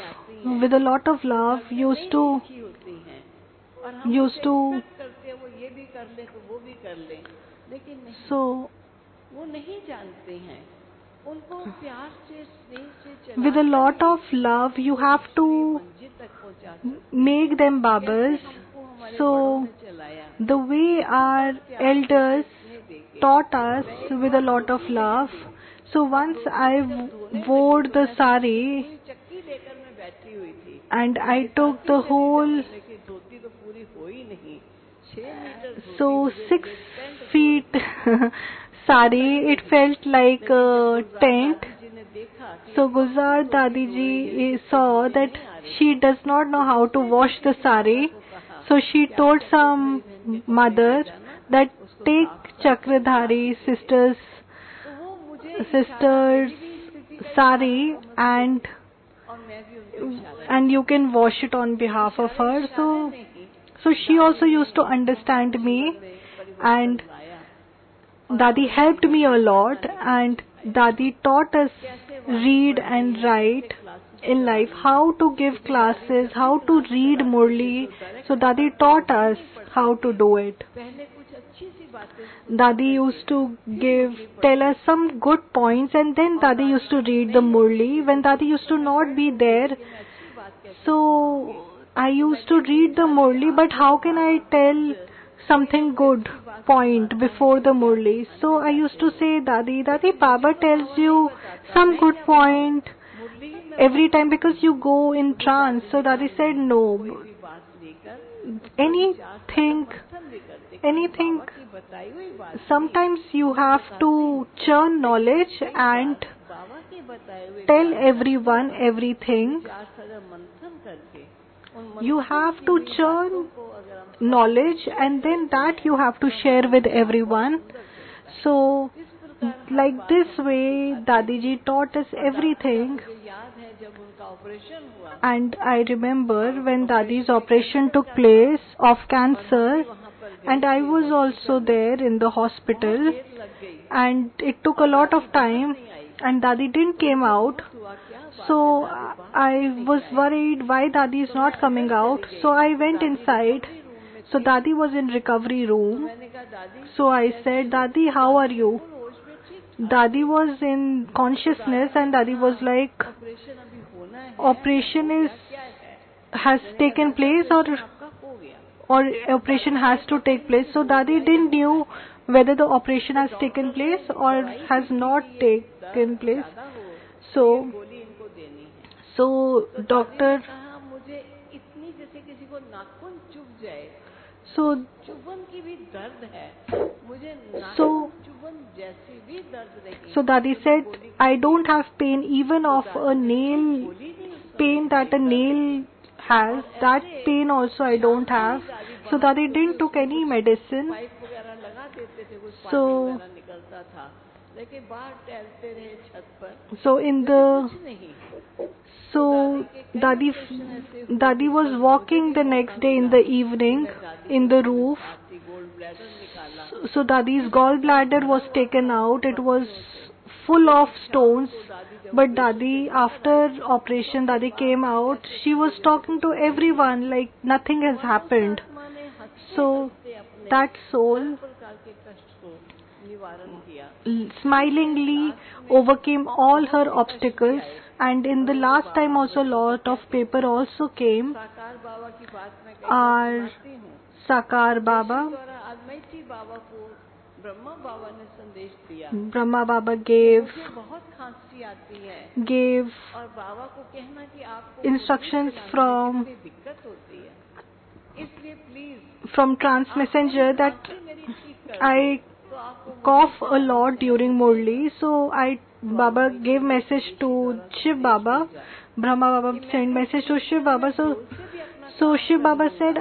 used to और हम used to expect करते हैं वो ये भी कर ले तो वो भी कर ले, लेकिन नहीं, so वो नहीं जानते हैं। उनको प्यार से स्नेह से with a lot चलाकर of love you have to मंजिल तक पहुंचा सकते make them हैं। babas. कैसे हमको हमारे So बड़ों ने चलाया, the way our elders taught us with a lot of love. So once I wore the sari पूरी चक्की लेकर मैं बैठी हुई थी and I took the whole, लेकिन धोती तो पूरी हो ही नहीं, 6 मीटर धोती so मुझे 6 pant feet sari, it felt like a tent. Ji ने देखा कि So Gulzar Dadi ji saw that she does not know how to wash the sari. So she told some mother that take Chakradhari sister's तो वो मुझे sari and और मैं भी उनको इशारा you can wash it on behalf of her. So she also used to understand me, and Dadi helped me a lot, and Dadi taught us read and write in life, how to give classes, how to read Murli. So Dadi taught us how to do it. पहले कुछ अच्छी सी बातें Dadi used to tell us some good points, and then Dadi used to read the Murli when Dadi used to not be there. So I used to read the Murli, but how can I tell something good point before the Murli? So I used to say, Dadi, Baba tells you some good point every time because you go in trance. So Dadi said, no, anything, sometimes you have to churn knowledge and tell everyone everything. You have to churn knowledge and then that you have to share with everyone. So like this way Dadiji taught us everything. And I remember when Dadi's operation took place of cancer, and I was also there in the hospital, and it took a lot of time and Dadi didn't came out. So I was worried why Dadi is not coming out. So I went inside. So Dadi was in recovery room. So I said, Dadi, how are you? Dadi was in consciousness and Dadi was like, operation has taken place or operation has to take place. So Dadi didn't knew whether the operation has taken place or has not taken place. So doctor, so Dadi said, I don't have pain even of a nail, pain that a nail has, that pain also I don't have. So Dadi didn't took any medicine. So Dadi was walking the next day in the evening in the roof. So Dadi's gallbladder was taken out. It was full of stones. But Dadi, after operation, Dadi came out. She was talking to everyone like nothing has happened. So that soul smilingly overcame all her obstacles, and in the last time also lot of paper also came. Our Sakar Baba, Brahma बाबा ने संदेश दिया, Brahma Baba gave मुझे बहुत खांसी आती है gave और बाबा को कहना कि आपको instructions मुरली चलाने from में कितनी दिक्कत होती है, इसलिए please from trans messenger that खांसी मेरी ठीक कर I दो, तो आपको cough a lot during Murli. So Baba gave message to Shiv Baba. Brahma Baba sent message to Shiv Baba. So Shiv Baba said,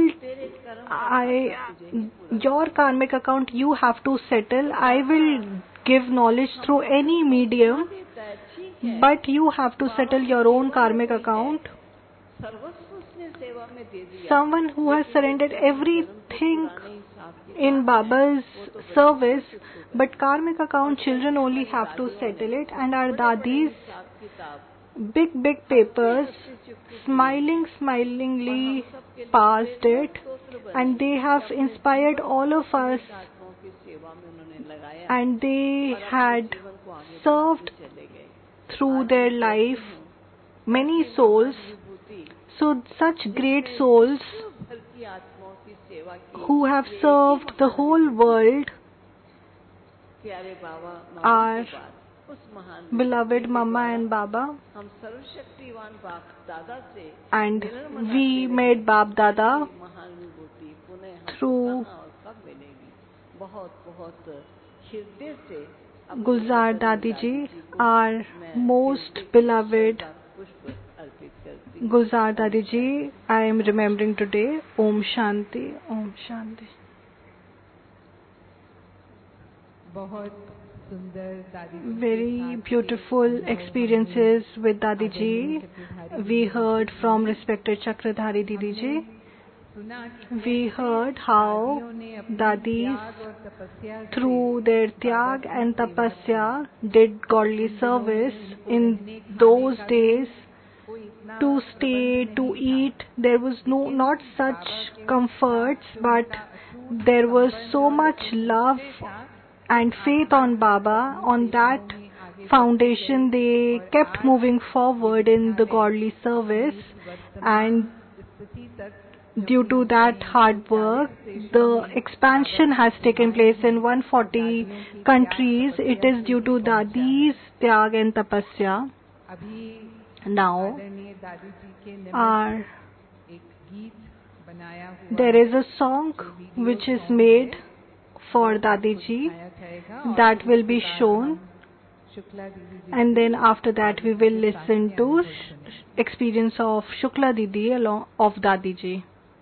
your karmic account you have to settle. I will give knowledge through any medium, but you have to settle your own karmic account. सर्वस्व उसने सेवा में दे दिया, Someone who has surrendered everything in Baba's service, but karmic account children only have to settle it, and our dadis हिसाब किताब big papers smilingly passed it, and they have inspired all of us, आत्माओं की सेवा में उन्होंने लगाया and they had जीवन को आगे served चले गए। through their life many souls. So such great souls भर की आत्माओं की सेवा की who have served the whole world, प्यारे बाबा our के बाद उस महान beloved Mama and Baba, हम सर्वशक्तिवान बाप दादा से and we met Bab Dada महान विभूति पुनः हमको through कहाँ और कब मिलेगी। बहुत बहुत हृदय से Gulzar Dadi Ji, our most beloved पुष्प अर्पित करती Gulzar Dadi Ji, I am remembering today. Om Shanti, Om Shanti. बहुत सुंदर दादी जी Very beautiful experiences with Dadi Ji. We heard from respected Chakradhari Didi Ji. सुना We heard how Dadis through their tyag and tapasya did godly service in those days. To stay, to eat, there was not such comforts, but there was so much love and faith on Baba. On that foundation, they kept moving forward in the godly service, and due to that hard work, the expansion has taken place in 140 countries. It is due to Dadi's tyag and tapasya. Now, there is a song which is made for Dadi Ji that will be shown, and then after that we will listen to experience of Shukla Didi along of Dadi Ji.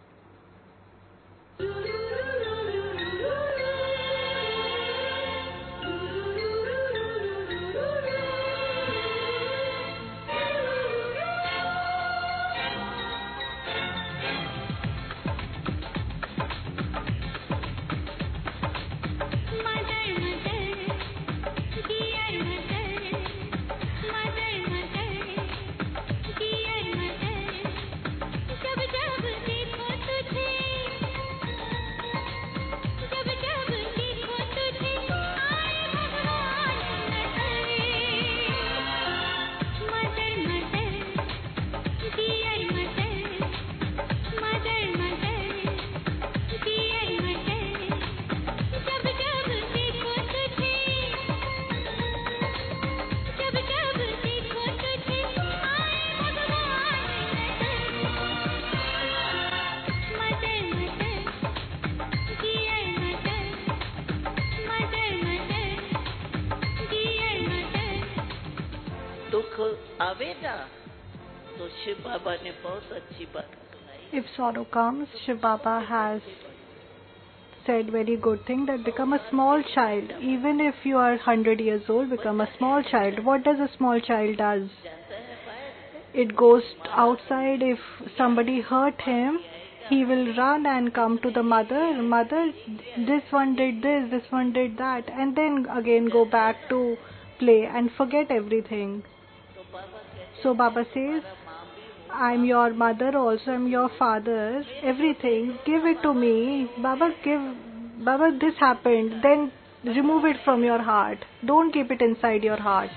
तो शिव बाबा ने बहुत अच्छी बात सुनाई। If sorrow comes, Shiv Baba has said very good thing that become a small child. Even if you are 100 years old, become a small child. What does a small child does? It goes outside. If somebody hurt him, he will run and come to the mother. Mother, this one did this, this one did that, and then again go back to play and forget everything. So Baba says, I'm your mother also, I'm your father, everything, give it to me. Baba, this happened, then remove it from your heart. Don't keep it inside your heart.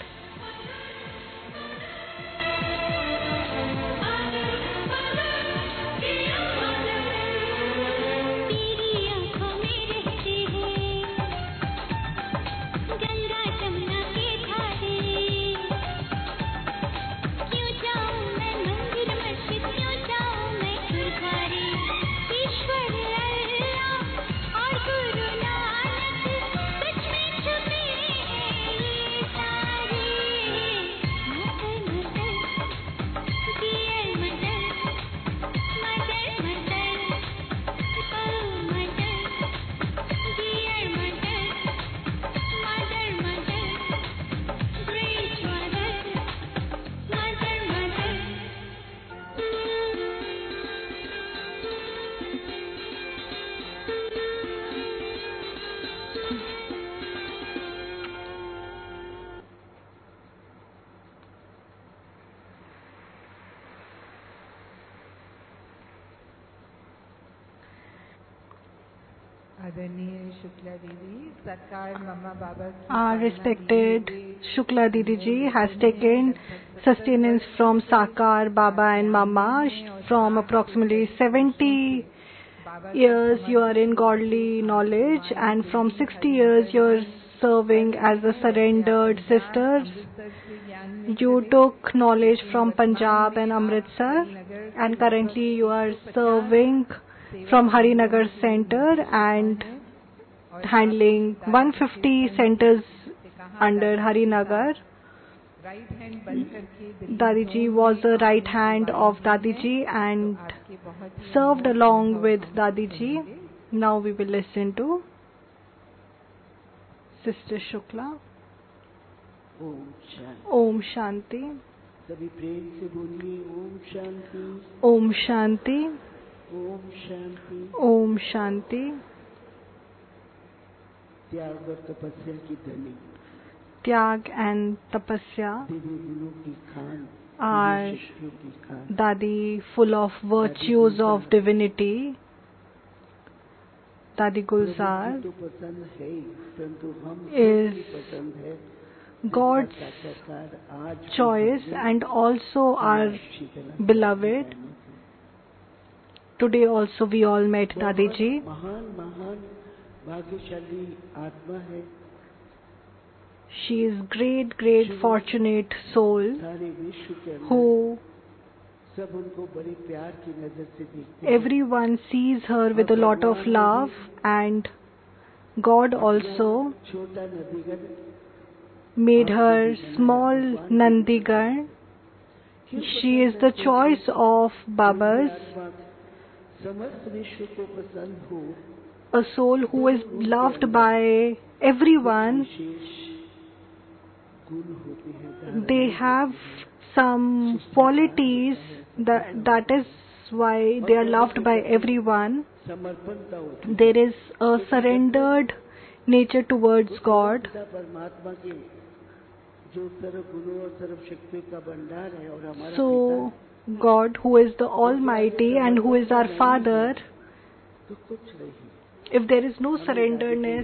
आदरणीय शुक्ला दीदी, सरकार मम्मा बाबा की Our पालना respected लिए हुए Shukla Didi ji has taken sustenance from Sakar Baba and Mama from approximately 70 years you are in godly knowledge, and from 60 years you are serving as a surrendered sister. Amritsar से ज्ञान में You took knowledge from Punjab and Amritsar, and currently you are serving from Harinagar Center and handling 150 centers under Harinagar. Right hand बन करके Dadiji was a right hand of Dadiji and served along with Dadiji. Now we will listen to Sister Shukla. Om Shanti. Om Shanti. सभी प्रेम से बोलिए Om Shanti, Om Shanti. Om Shanti. Om Shanti. त्याग और तपस्या की धनी, Tyag and Tapasya दिव्य गुणों की खान, are दिव्य शक्तियों की Khan. Dadi full of virtues of divinity. Dadi Prabhu Gulzar जी तो पसंद है ही, परंतु हम is सबकी पसंद है God's जिसका साक्षात्कार आज भी choice हमने and also our अच्छी तरह beloved. Today also we all met Dadiji. महान महान भाग्यशाली आत्मा है। She is great fortunate soul सारे विश्व के अंदर who सब उनको बड़े प्यार की नजर से देखते हैं। everyone sees her with a lot of love, and God also छोटा नदीगढ़ made her small Nandigarh. She is the choice of Babas, आत्मा समस्त विश्व को पसंद हो, a soul who is loved by everyone. विशेष गुण होते हैं। They have some qualities that is why they are loved by everyone. समर्पणता होती है। There is a surrendered nature towards God. पिता परमात्मा के जो सर्व गुणों और सर्व शक्तियों का भंडार है और हमारा So पिता God, who is the Almighty and who is our Father, तो कुछ नहीं। if there is no surrenderness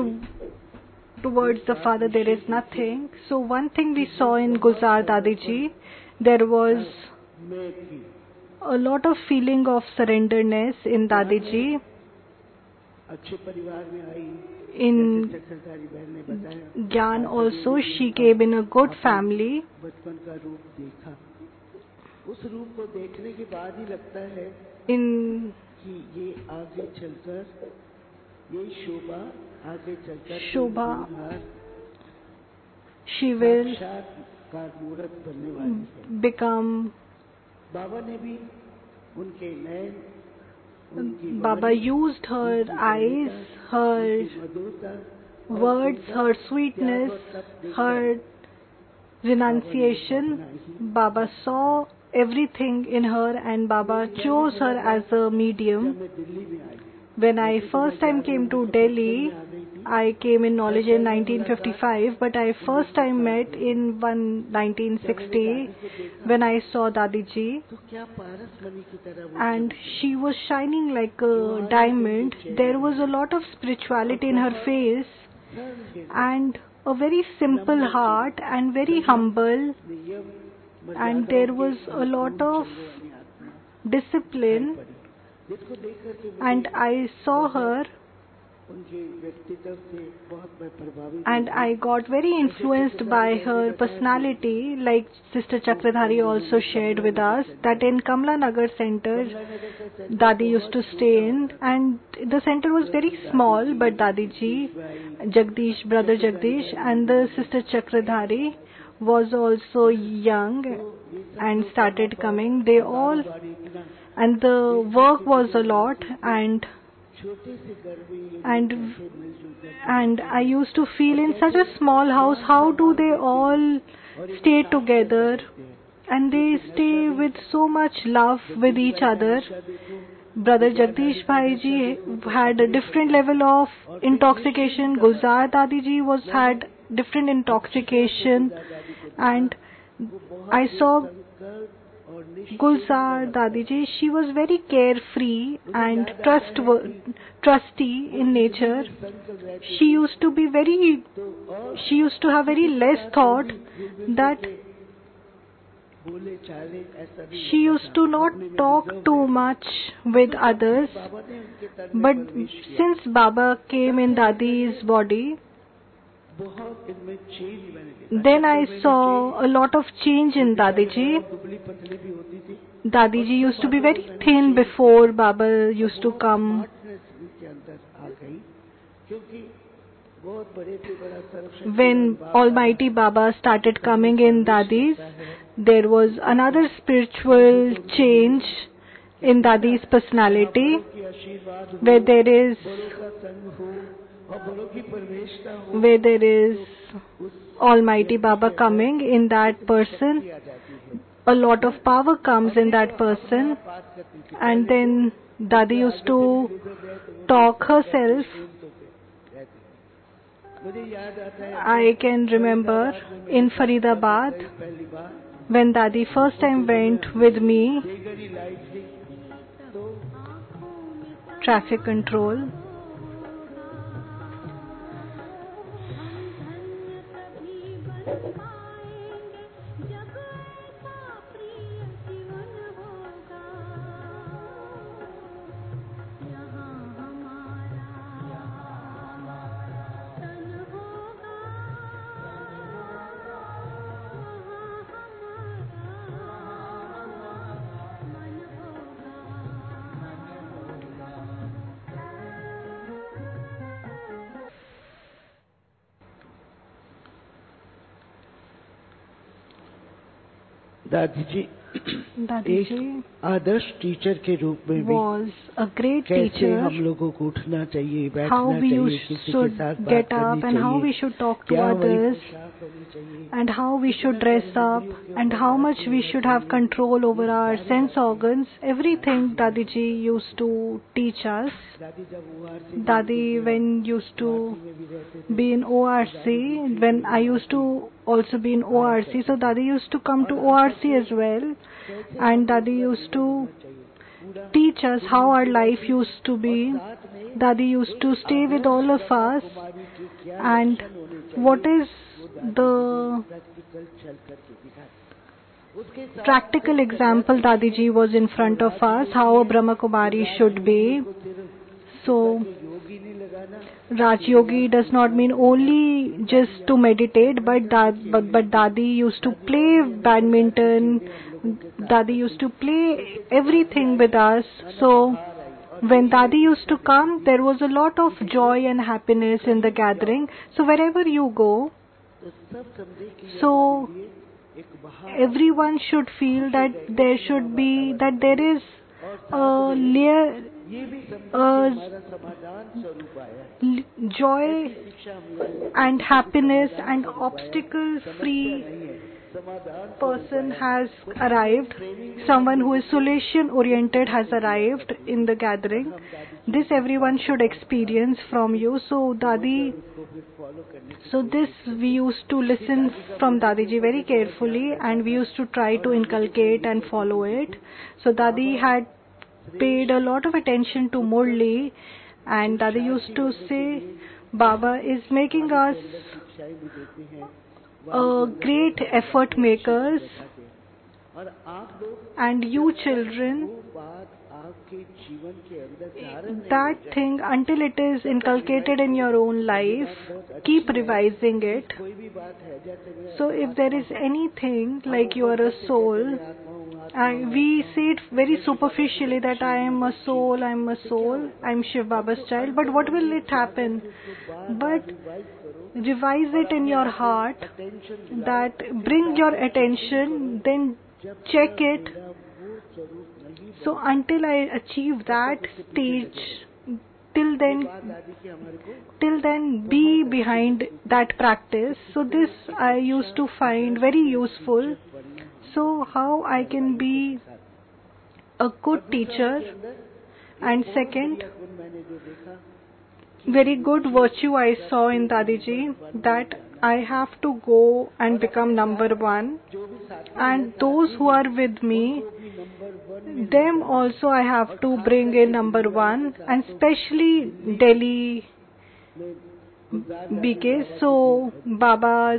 towards the Father, there is nothing. So one thing we saw in Gulzar Dadiji, there was मैं थी a lot of feeling of surrenderness in Dadiji. अच्छे परिवार में आई, In जैसे चक्रधारी बहन ने बताया। Gyan also, she came in a good family. बचपन का रूप देखा, उस रूप को देखने के बाद ही लगता है In कि ये आगे चलकर ये शोभा आगे चलकर शोभा, गुणहार she will साक्षात्कार मूर्त बनने वाली है। become, बाबा ने भी उनके नयन, उनकी Baba वाणी, used her उनकी eyes, सरलता, her उनकी मधुरता, और words, उनका her त्याग sweetness, और तप देखकर her renunciation. Baba saw everything in her and Baba chose her as a जब medium. मैं दिल्ली में आई, When I first time came to Delhi, I came in knowledge in 1955, but I first time met in 1960 when I saw Dadiji, तो क्या पारस मणि की तरह वो and she was shining like a diamond. There was a lot of spirituality in her face सरल है, and a very simple heart and very humble, नियम and there was a lot of वाली आत्मा discipline, पड़ी, जिसको देख करके and I saw her उनके व्यक्तित्व से बहुत मैं प्रभावित and I got very influenced by her personality. Like Sister Chakradhari also shared with us that in Kamla Nagar Center Dadi used to stay in, and the center was very small, but Dadiji, Jagdish, brother Jagdish, and the Sister Chakradhari was also young and started coming. They all, and the work was a lot, and छोटे से घर में ये and मिलजुल कर and I used to feel in such a small house, how do they all stay together and they stay with so much love with each other. Brother Jagdish Bhai ji had a different level of intoxication. Gulzar Dadi ji had different intoxication, and I saw संकल्प और Gulzar Dadiji, she was very carefree and trusty in nature. She used to have very less thought, that she used to not talk too much with others. But since Baba came in Dadi's body, then I saw a lot of change in Dadiji. Dadiji used to be very thin before Baba used to come. When Almighty Baba started coming in Dadi's, there was another spiritual change in Dadi's personality, where there is Almighty Baba coming in that person. A lot of power comes in that person, and then Dadi used to talk herself. I can remember in Faridabad, when Dadi first time went with me, traffic control. दादी जी एक आदर्श teacher के रूप में भी कैसे हम लोगों को उठना चाहिए, बैठना चाहिए, किसी के साथ बात करनी चाहिए, how we should talk to others, and how we should dress up, and how much we should have control over our sense organs. Everything Dadi ji used to teach us. Dadi, when used to be in ORC, when I used to also be in ORC, so Dadi used to come to ORC as well, and Dadi used to teach us how our life used to be. Dadi used to stay with all of us, and what is the practical example Dadi ji was in front of us, how a Brahma Kumari should be. So Raj Yogi does not mean only just to meditate, but Dadi used to play badminton, Dadi used to play everything with us. So when Dadi used to come, there was a lot of joy and happiness in the gathering. So wherever you go, so everyone should feel that there is joy and happiness and obstacle-free person has arrived. Someone who is solution-oriented has arrived in the gathering. This everyone should experience from you. So this we used to listen from Dadi ji very carefully, and we used to try to inculcate and follow it. So Dadi had paid a lot of attention to Murli, and Dadi used to say, Baba is making us great effort makers, and you children, that thing, until it is inculcated in your own life, keep revising it. So if there is anything like you are a soul, we say it very superficially that I am a soul, I'm Shiv Baba's child, but what will it happen? But revise it in your heart, that bring your attention, then check it. So until I achieve that stage, till then be behind that practice. So this I used to find very useful. So how I can be a good teacher, and second, very good virtue I saw in Dadi ji, that I have to go and become number one, and those who are with me, them also I have to bring in number one, and especially Delhi BK. So Baba's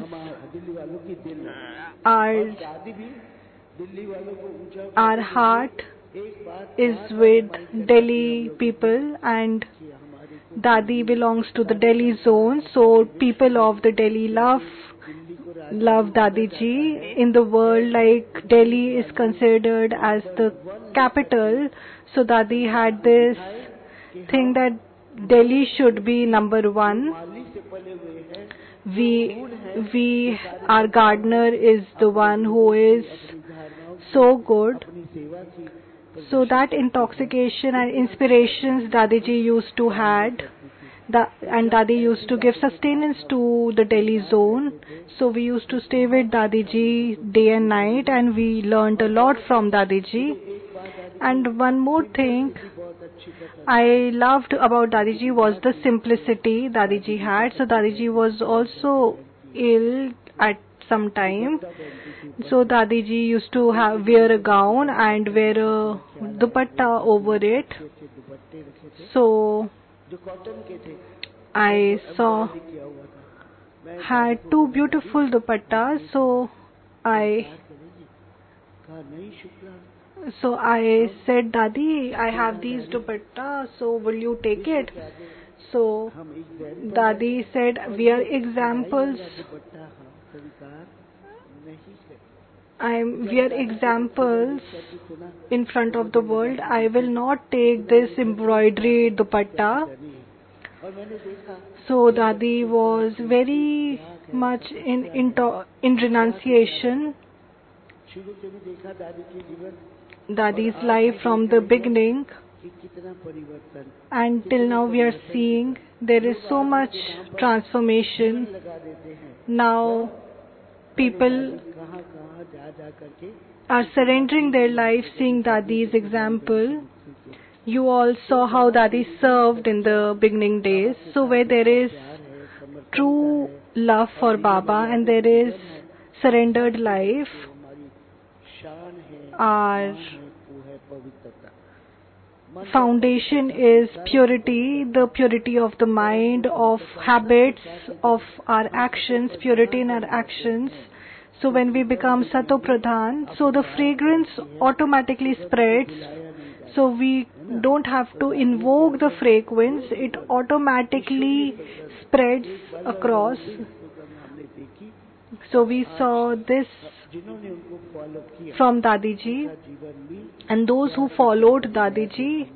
our heart is with Delhi people, and Dadi belongs to the Delhi zone, so people of the Delhi love Dadi ji. In the world, like Delhi is considered as the capital, so Dadi had this thing that Delhi should be number one. Our gardener is the one who is so good. So that intoxication and inspirations Dadiji used to had, and Dadi used to give sustenance to the Delhi zone. So we used to stay with Dadiji day and night, and we learned a lot from Dadiji. And one more thing I loved about Dadiji was the simplicity Dadiji had. So Dadiji was also ill at some time. So Dadiji used to wear a gown and wear a dupatta over it. So I had two beautiful dupattas. So I said, Dadi, I have these dupatta, so will you take it? So Dadi said, we are examples. We are examples in front of the world. I will not take this embroidery dupatta. So Dadi was very much in renunciation. Dadi's life from the beginning, and till now we are seeing there is so much transformation. Now people are surrendering their life seeing Dadi's example. You all saw how Dadi served in the beginning days. So where there is true love for Baba and there is surrendered life, our foundation is purity, the purity of the mind, of habits, of our actions, purity in our actions. So when we become Sato Pradhan, so the fragrance automatically spreads. So we don't have to invoke the fragrance, it automatically spreads across. So we saw this from Dadiji, and those who followed Dadiji,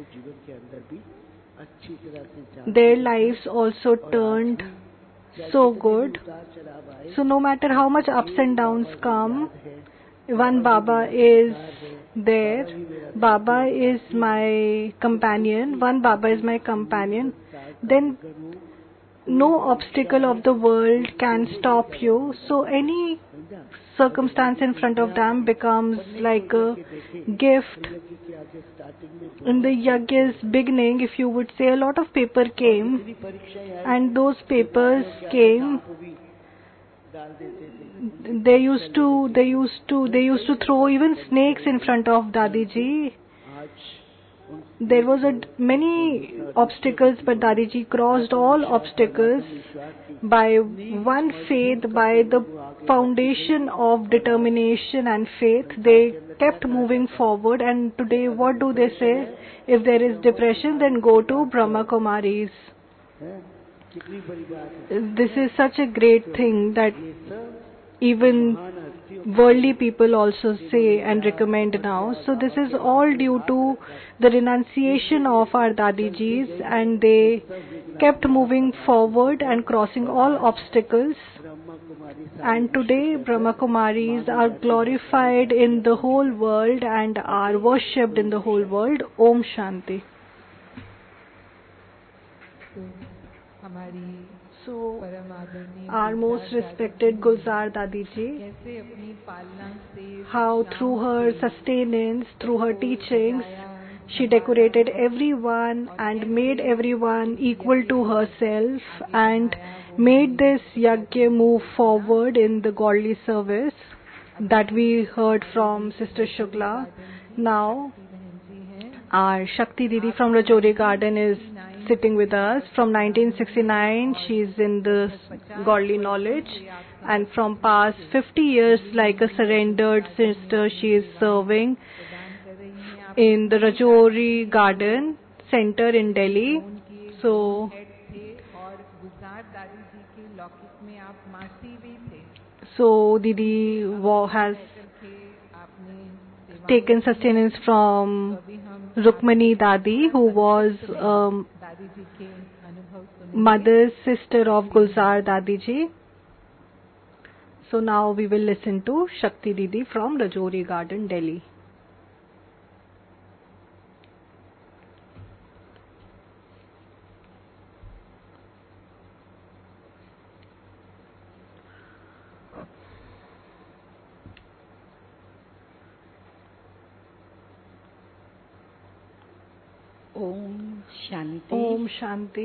their lives also turned so good. So no matter how much ups and downs come, one Baba is there. Baba is my companion. One Baba is my companion. Then no obstacle of the world can stop you. So any circumstance in front of them becomes like a gift. In the Yajna's beginning, if you would say, a lot of paper came, and those papers came. They used to throw even snakes in front of Dadiji. There was many obstacles, but Dadiji crossed all obstacles by one faith, by the foundation of determination and faith. They kept moving forward, and today what do they say? If there is depression, then go to Brahma Kumaris. This is such a great thing that even worldly people also say and recommend now. So this is all due to the renunciation of our Dadijis, and they kept moving forward and crossing all obstacles. And today Brahma Kumaris are glorified in the whole world and are worshipped in the whole world. Om Shanti. So, our most respected Gulzar Dadiji, how through her sustenance, through her teachings, she decorated everyone and made everyone equal to herself, and made this yajna move forward in the godly service that we heard from Sister Shukla. Now, our Shakti Didi from Rajouri Garden is sitting with us. From 1969, she is in the godly knowledge, and from past 50 years, like a surrendered sister, she is serving in the Rajouri Garden Center in Delhi. So, Didi has taken sustenance from Rukmani Dadi, who was mother's sister of Gulzar Dadi ji. So now we will listen to Shakti Didi from Rajouri Garden, Delhi. Om Shanti. Om Shanti.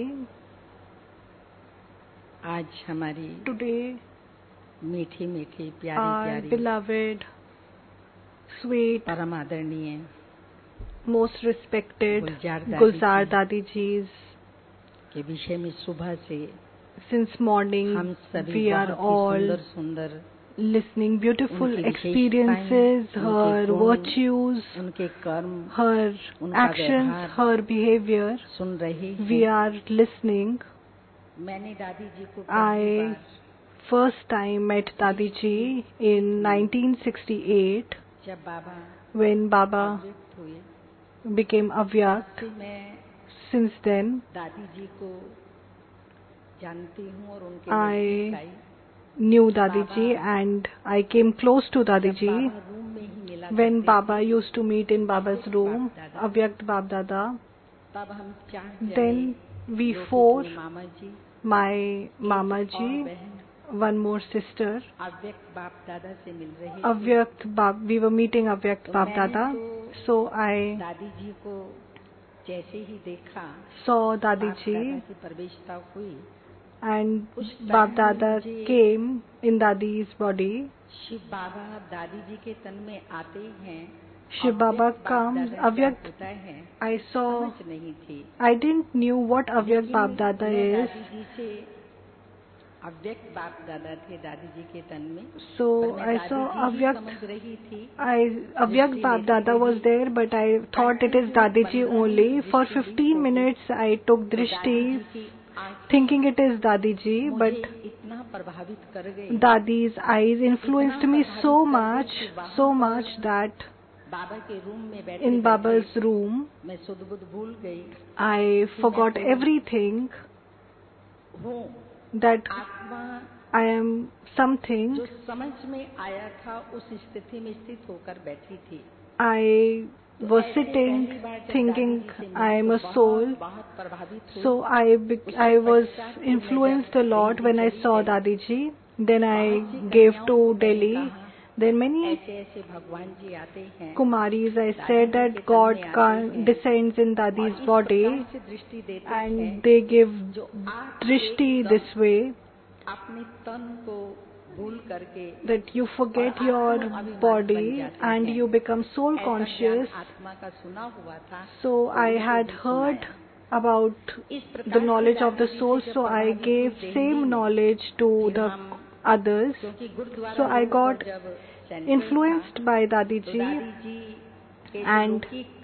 आज हमारी today मीठी मीठी प्यारी beloved, sweet, परम आदरणीय, most respected Gulzar Dadi Ji's के विषय में सुबह से since morning हम सभी we are all सुंदर listening beautiful experiences, her virtues, उनके कर्म, her actions, her behavior. सुन रहे हैं। We are listening. मैंने दादी जी को I first time met Dadi Ji in 1968 जब बाबा when Baba हुए, became Avyakt. मैं Since then, दादी जी को जानती हूँ और उनके I knew Dadi Ji and I came close to Dadi Ji when Baba used to meet in Baba's room, Avyakt Bab Dada. Then we four, my Mama Ji, one more sister, Avyakt Bab, we were meeting Avyakt Bab Dada. So I saw Dadi Ji and Bab Dada came in Dadi's body. Shiv बाबा दादी जी के तन में आते हैं। Shiv Baba comes. Avyakt, I saw. I didn't knew what Avyakt Bab Dada is. अव्यक्त बाप दादा थे दादी जी के तन में। So I saw Avyakt. Avyakt Bab Dada was there, but I thought it is Dadi Ji only. For 15 minutes I took drishti, thinking it is Dadi Ji, but Dadi's eyes influenced me so much that in Baba's room I forgot everything, that I am something. I was sitting thinking I am a soul. So I was influenced a lot when I saw Dadi Ji. Then I gave to Delhi. Then many Kumaris, I said that God descends in Dadi's body and they give drishti this way, that you forget your body and you become soul conscious. So I had heard about the knowledge of the soul, so I gave same knowledge to the others. So I got influenced by Dadi Ji and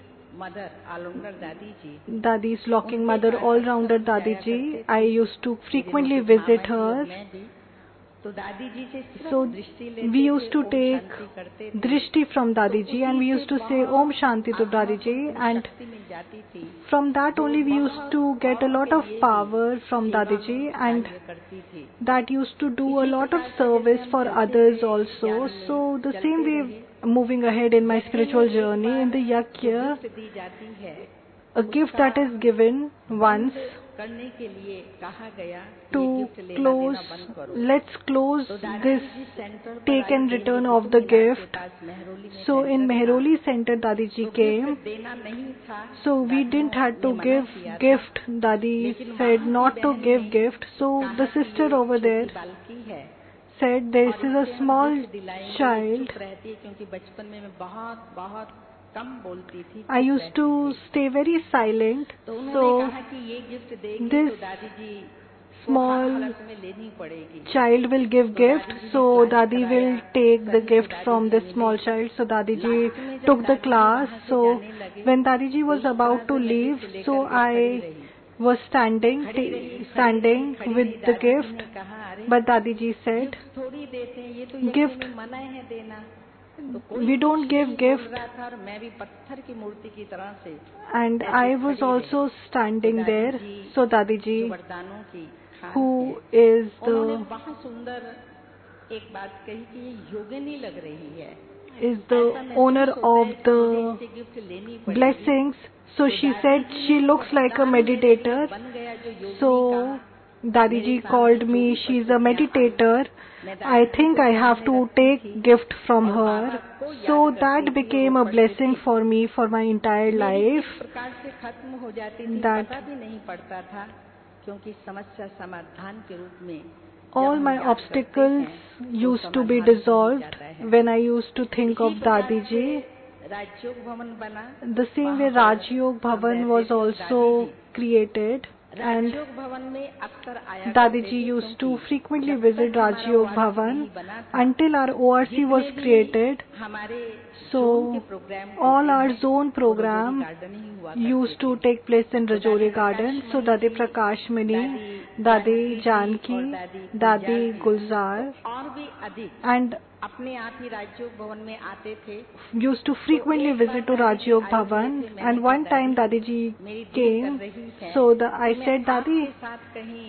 Dadi's locking mother, all-rounder Dadi Ji. I used to frequently visit her. So we used to take drishti from Dadi Ji and we used to say Om Shanti to Dadi Ji, and from that only we used to get a lot of power from Dadi Ji, and that used to do a lot of service for others also. So the same way, moving ahead in my spiritual journey, in the Yajna, a gift that is given once करने के लिए कहा गया to ये gift लेना close, देना बंद करो। let's close तो दादी this जी सेंटर पर take आई and Delhi return of Qutub the Minar के gift. पास मेहरोली में So in सेंटर था। Mehroli center Dadi ji तो came. गिफ्ट देना नहीं था, So we didn't have to दादियों ने give मना किया था। gift. Dadi लेकिन said वहाँ not की to बहन give ने gift. So कहा the कि sister ये over छोटी there बालकी है said there और is a इसे हम small गिफ्ट दिलाएंगे, ये child. चुप रहती है क्योंकि बचपन में मैं बहुत बहुत कम बोलती थी, I चुप used रहती to थी। stay very silent. तो उन्होंने So कहा कि ये गिफ्ट देगी this तो दादी जी को हर small हालत में लेनी पड़ेगी। child will give तो gift. दादी जी ने So क्लास Dadi कराया, will take the सभी से gift Dadi from ji this मिले। small child. So Dadi ji last में जब took the दादी जी class. वहाँ से So जाने लगे, when Dadi ji was तो इस about to तरह से मैं leave, गिफ्ट लेकर so के खड़ी I रही। was standing खड़ी रही with the दादी जी gift. ने कहा अरे But Dadi ji said, gift थोड़ी देते हैं, ये तो Gift. यज्ञ में मना है देना। तो कोई we don't कुछ give नहीं gift. बोल रहा था और मैं भी पत्थर की मूर्ति की तरह से And ऐसे I was खड़ी also रही। standing तो दादी there. जी So Dadi जो ji, वरदानों की खान who है, is उन्होंने the बहुत सुंदर एक बात कही कि ये योगिनी लग रही है, is the ऐसा महसूस owner होता of है कि मुझे the इनसे गिफ्ट लेनी पड़ेगी। blessings. So तो she दादी said जी she ने looks वो like a वरदान मेरे लिए meditator. बन गया जो योगिनी So का Dadi मेरे ji सामने called जो me. भी She is a परिस्थितियाँ आई, meditator. मैं I दादी जी think को I ध्यान have में to रखती take थी gift from और her. बाबा को So याद that करती थी became और a वो blessing पढ़ती for थी। me for my entire मेरी life. किस प्रकार से खत्म हो जाती थी That पता भी नहीं पड़ता था, क्योंकि समस्या समाधान के रूप में जब all हम my याद करते obstacles हैं तो used to be समाधान हो dissolved जाता है। when I used to think इसी of प्रकार Dadi से ji. राजयोग भवन बना, The same way वहाँ पर Rajyog हम Bhavan रहते was थे और also दादी जी created, and राजयोग भवन में अक्सर आया Dadi करते ji थे, used to क्योंकि frequently जब visit तक हमारा Rajyog ORC Bhavan नहीं बना था, until our ORC was जितने भी created. हमारे जोन So के प्रोग्राम all होते our हैं, zone वो program रजौरी गार्डन ही हुआ करते used to थे। take place in तो Rajori दादी Garden. So प्रकाशमणि Dadi जी, Prakash Mani, दादी Dadi जानकी Janki, जी और Dadi जी, Gulzar, तो और भी अधिक and अपने आप ही राजयोग भवन में आते थे। used to frequently एक बार visit to दादी जी Rajyog आए हुए Bhavan. थे, मैंने And कहा one time दादी Dadi ji मेरी दिल कर came. रही है So I कि मैं said, Dadi, आपके साथ कहीं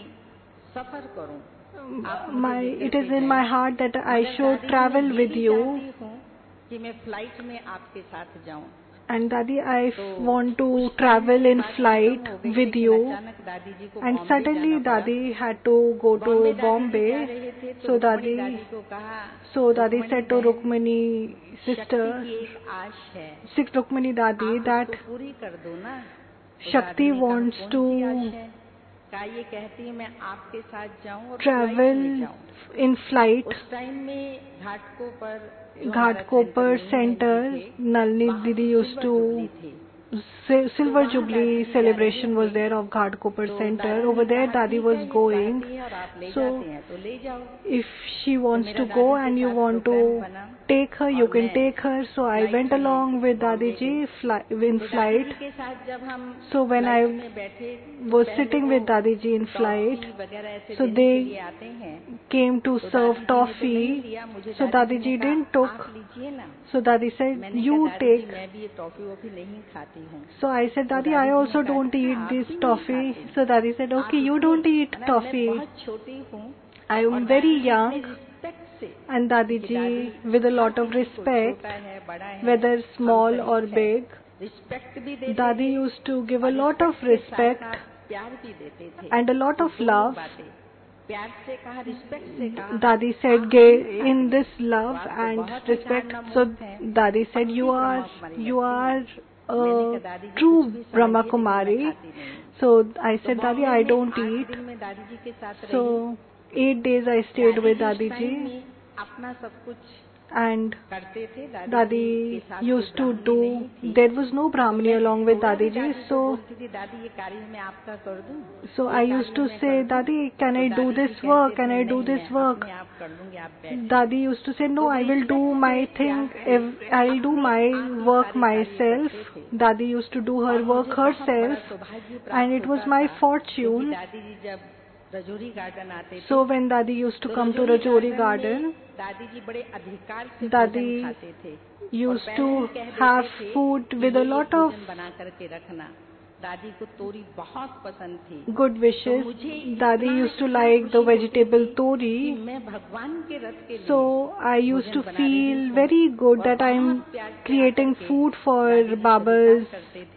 सफर करूं, आप मुझे my लेकर it is के in my जाएं। heart that I मगर should दादी जी travel मैं ये with भी you. चाहती हूँ कि मैं फ्लाइट में आपके साथ जाऊं। And Dadi, I तो want to उस टाइम travel ये in बात flight खत्म हो गई, with लेकिन you. अचानक दादी जी को And बॉम्बे suddenly जाना पड़ा। Dadi had to go to Bombay दादी जी जा Bombay. रहे थे तो So रुक्मणी Dadi, दादी को कहा, so Dadi Rukmini said to बहन, Rukmani शक्ति sister, की एक आश है, Rukmani Dadi, आप that उसको पूरी कर दो ना। तो Shakti दादी ने कहा, wants कौन to सी आश है? कहा ये कहती है मैं आपके साथ जाऊं और फ्लाइट travel में जाऊं। in flight. उस टाइम में घाटकों पर जो हमारा Ghatkopar सेंटर Center, थे, Nalini वहाँ Didi used silver jubilee to थी। Silver वहाँ Jubilee दादी जी जा celebration रहे was थे। there of Ghatkopar तो Center. दादी Over ने there कहा, Dadi ठीक was है, ये going. चाहती है और आप ले So जाते हैं तो ले जाओ। if she तो wants मेरा to go दादी के and you साथ want प्रोग्राम to बना take her, you और can मैं take her. So I flight went में along with Bombay Dadi ji गई। in तो दादी flight. जी के साथ जब हम So when I फ्लाइट में बैठे तो was पहले sitting वो with Dadi ji in flight, toffee वगैरह ऐसे so देने के लिए they आते हैं। came to तो serve दादी जी ने तो नहीं toffee. लिया, मुझे So दादी Dadi जी ने ji didn't कहा took. आप लीजिए ना। So Dadi said, मैंने you कहा दादी जी take. मैं भी ये टॉफी वॉफी नहीं खाती हूँ। So I said, तो Dadi, दादी I जी ने also कहा don't अच्छा eat आप this भी नहीं toffee. खाती, So Dadi said, आप okay, you इसलिए don't eat मैं toffee. बहुत छोटी हूँ I और am very Dadi ji young. इतने रिस्पेक्ट से, And Dadi क्योंकि ji, दादी with a हर lot of किसी को respect, छोटा है बड़ा है whether हम small सभी or हैं, big, रिस्पेक्ट भी देते Dadi थे used to give a और lot of रिस्पेक्ट के respect साथ साथ प्यार भी देते थे। and a lot तो of दोनों love. बातें, प्यार से कहा, रिस्पेक्ट से कहा। Dadi said, आप नहीं खाती, in this love तो आप तो and बहुत ही respect. जानना So मुक्त हैं, Dadi said, पक्की you ब्रह्मा कुमारी are लगती हैं। मैंने कहा a दादी जी true कुछ भी Brahma समझिए, लेकिन मैं Kumari. खाती नहीं। So I तो said, Dadi, बॉम्बे I में don't 8 eat. दिन में दादी जी के साथ रही। So 8 days I stayed with दादी Dadi जी उस टाइम ji, में अपना सब कुछ and करते थे। दादी Dadi जी के साथ कोई used to ब्राह्मणी नहीं do. थी। There was no तो Brahmani मैं along with थोड़ा Dadi भी ji. दादी को So बोलती थी, दादी ये कार्य मैं आपका कर दूं। so ये I used कार्य to मैं say, कर दूं। Dadi, can तो I do दादी जी this work? कहते Can थे I do नहीं this मैं work? अपने आप कर लूंगी, आप बैठिए। Dadi used to say, no, तो I will do respect my से, thing. प्यार से I'll do अपने my आप ही work सारे कार्य myself. करते थे। Dadi used to do her और work मुझे बहुत बड़ा herself, सौभाग्य and प्राप्त it was होता my था, क्योंकि fortune. दादी जी जब रजौरी गार्डन आते थे So when Dadi used to तो come to Rajouri Rajori garden में Garden, दादी जी बड़े अधिकार से भोजन Dadi खाते थे और used पहले ही to कह have देते थे food कि with a ये lot of भोजन बना करके रखना। दादी को तोरी बहुत पसंद थी। good तो wishes. मुझे Dadi इतना used to इतना like the खुशी होती vegetable थी कि tori. मैं भगवान के रथ के लिए So I used भोजन to बना रही feel हूँ very good और that I'm बहुत प्यार से creating आकर के food for दादी जी Baba's स्वीकार करते थे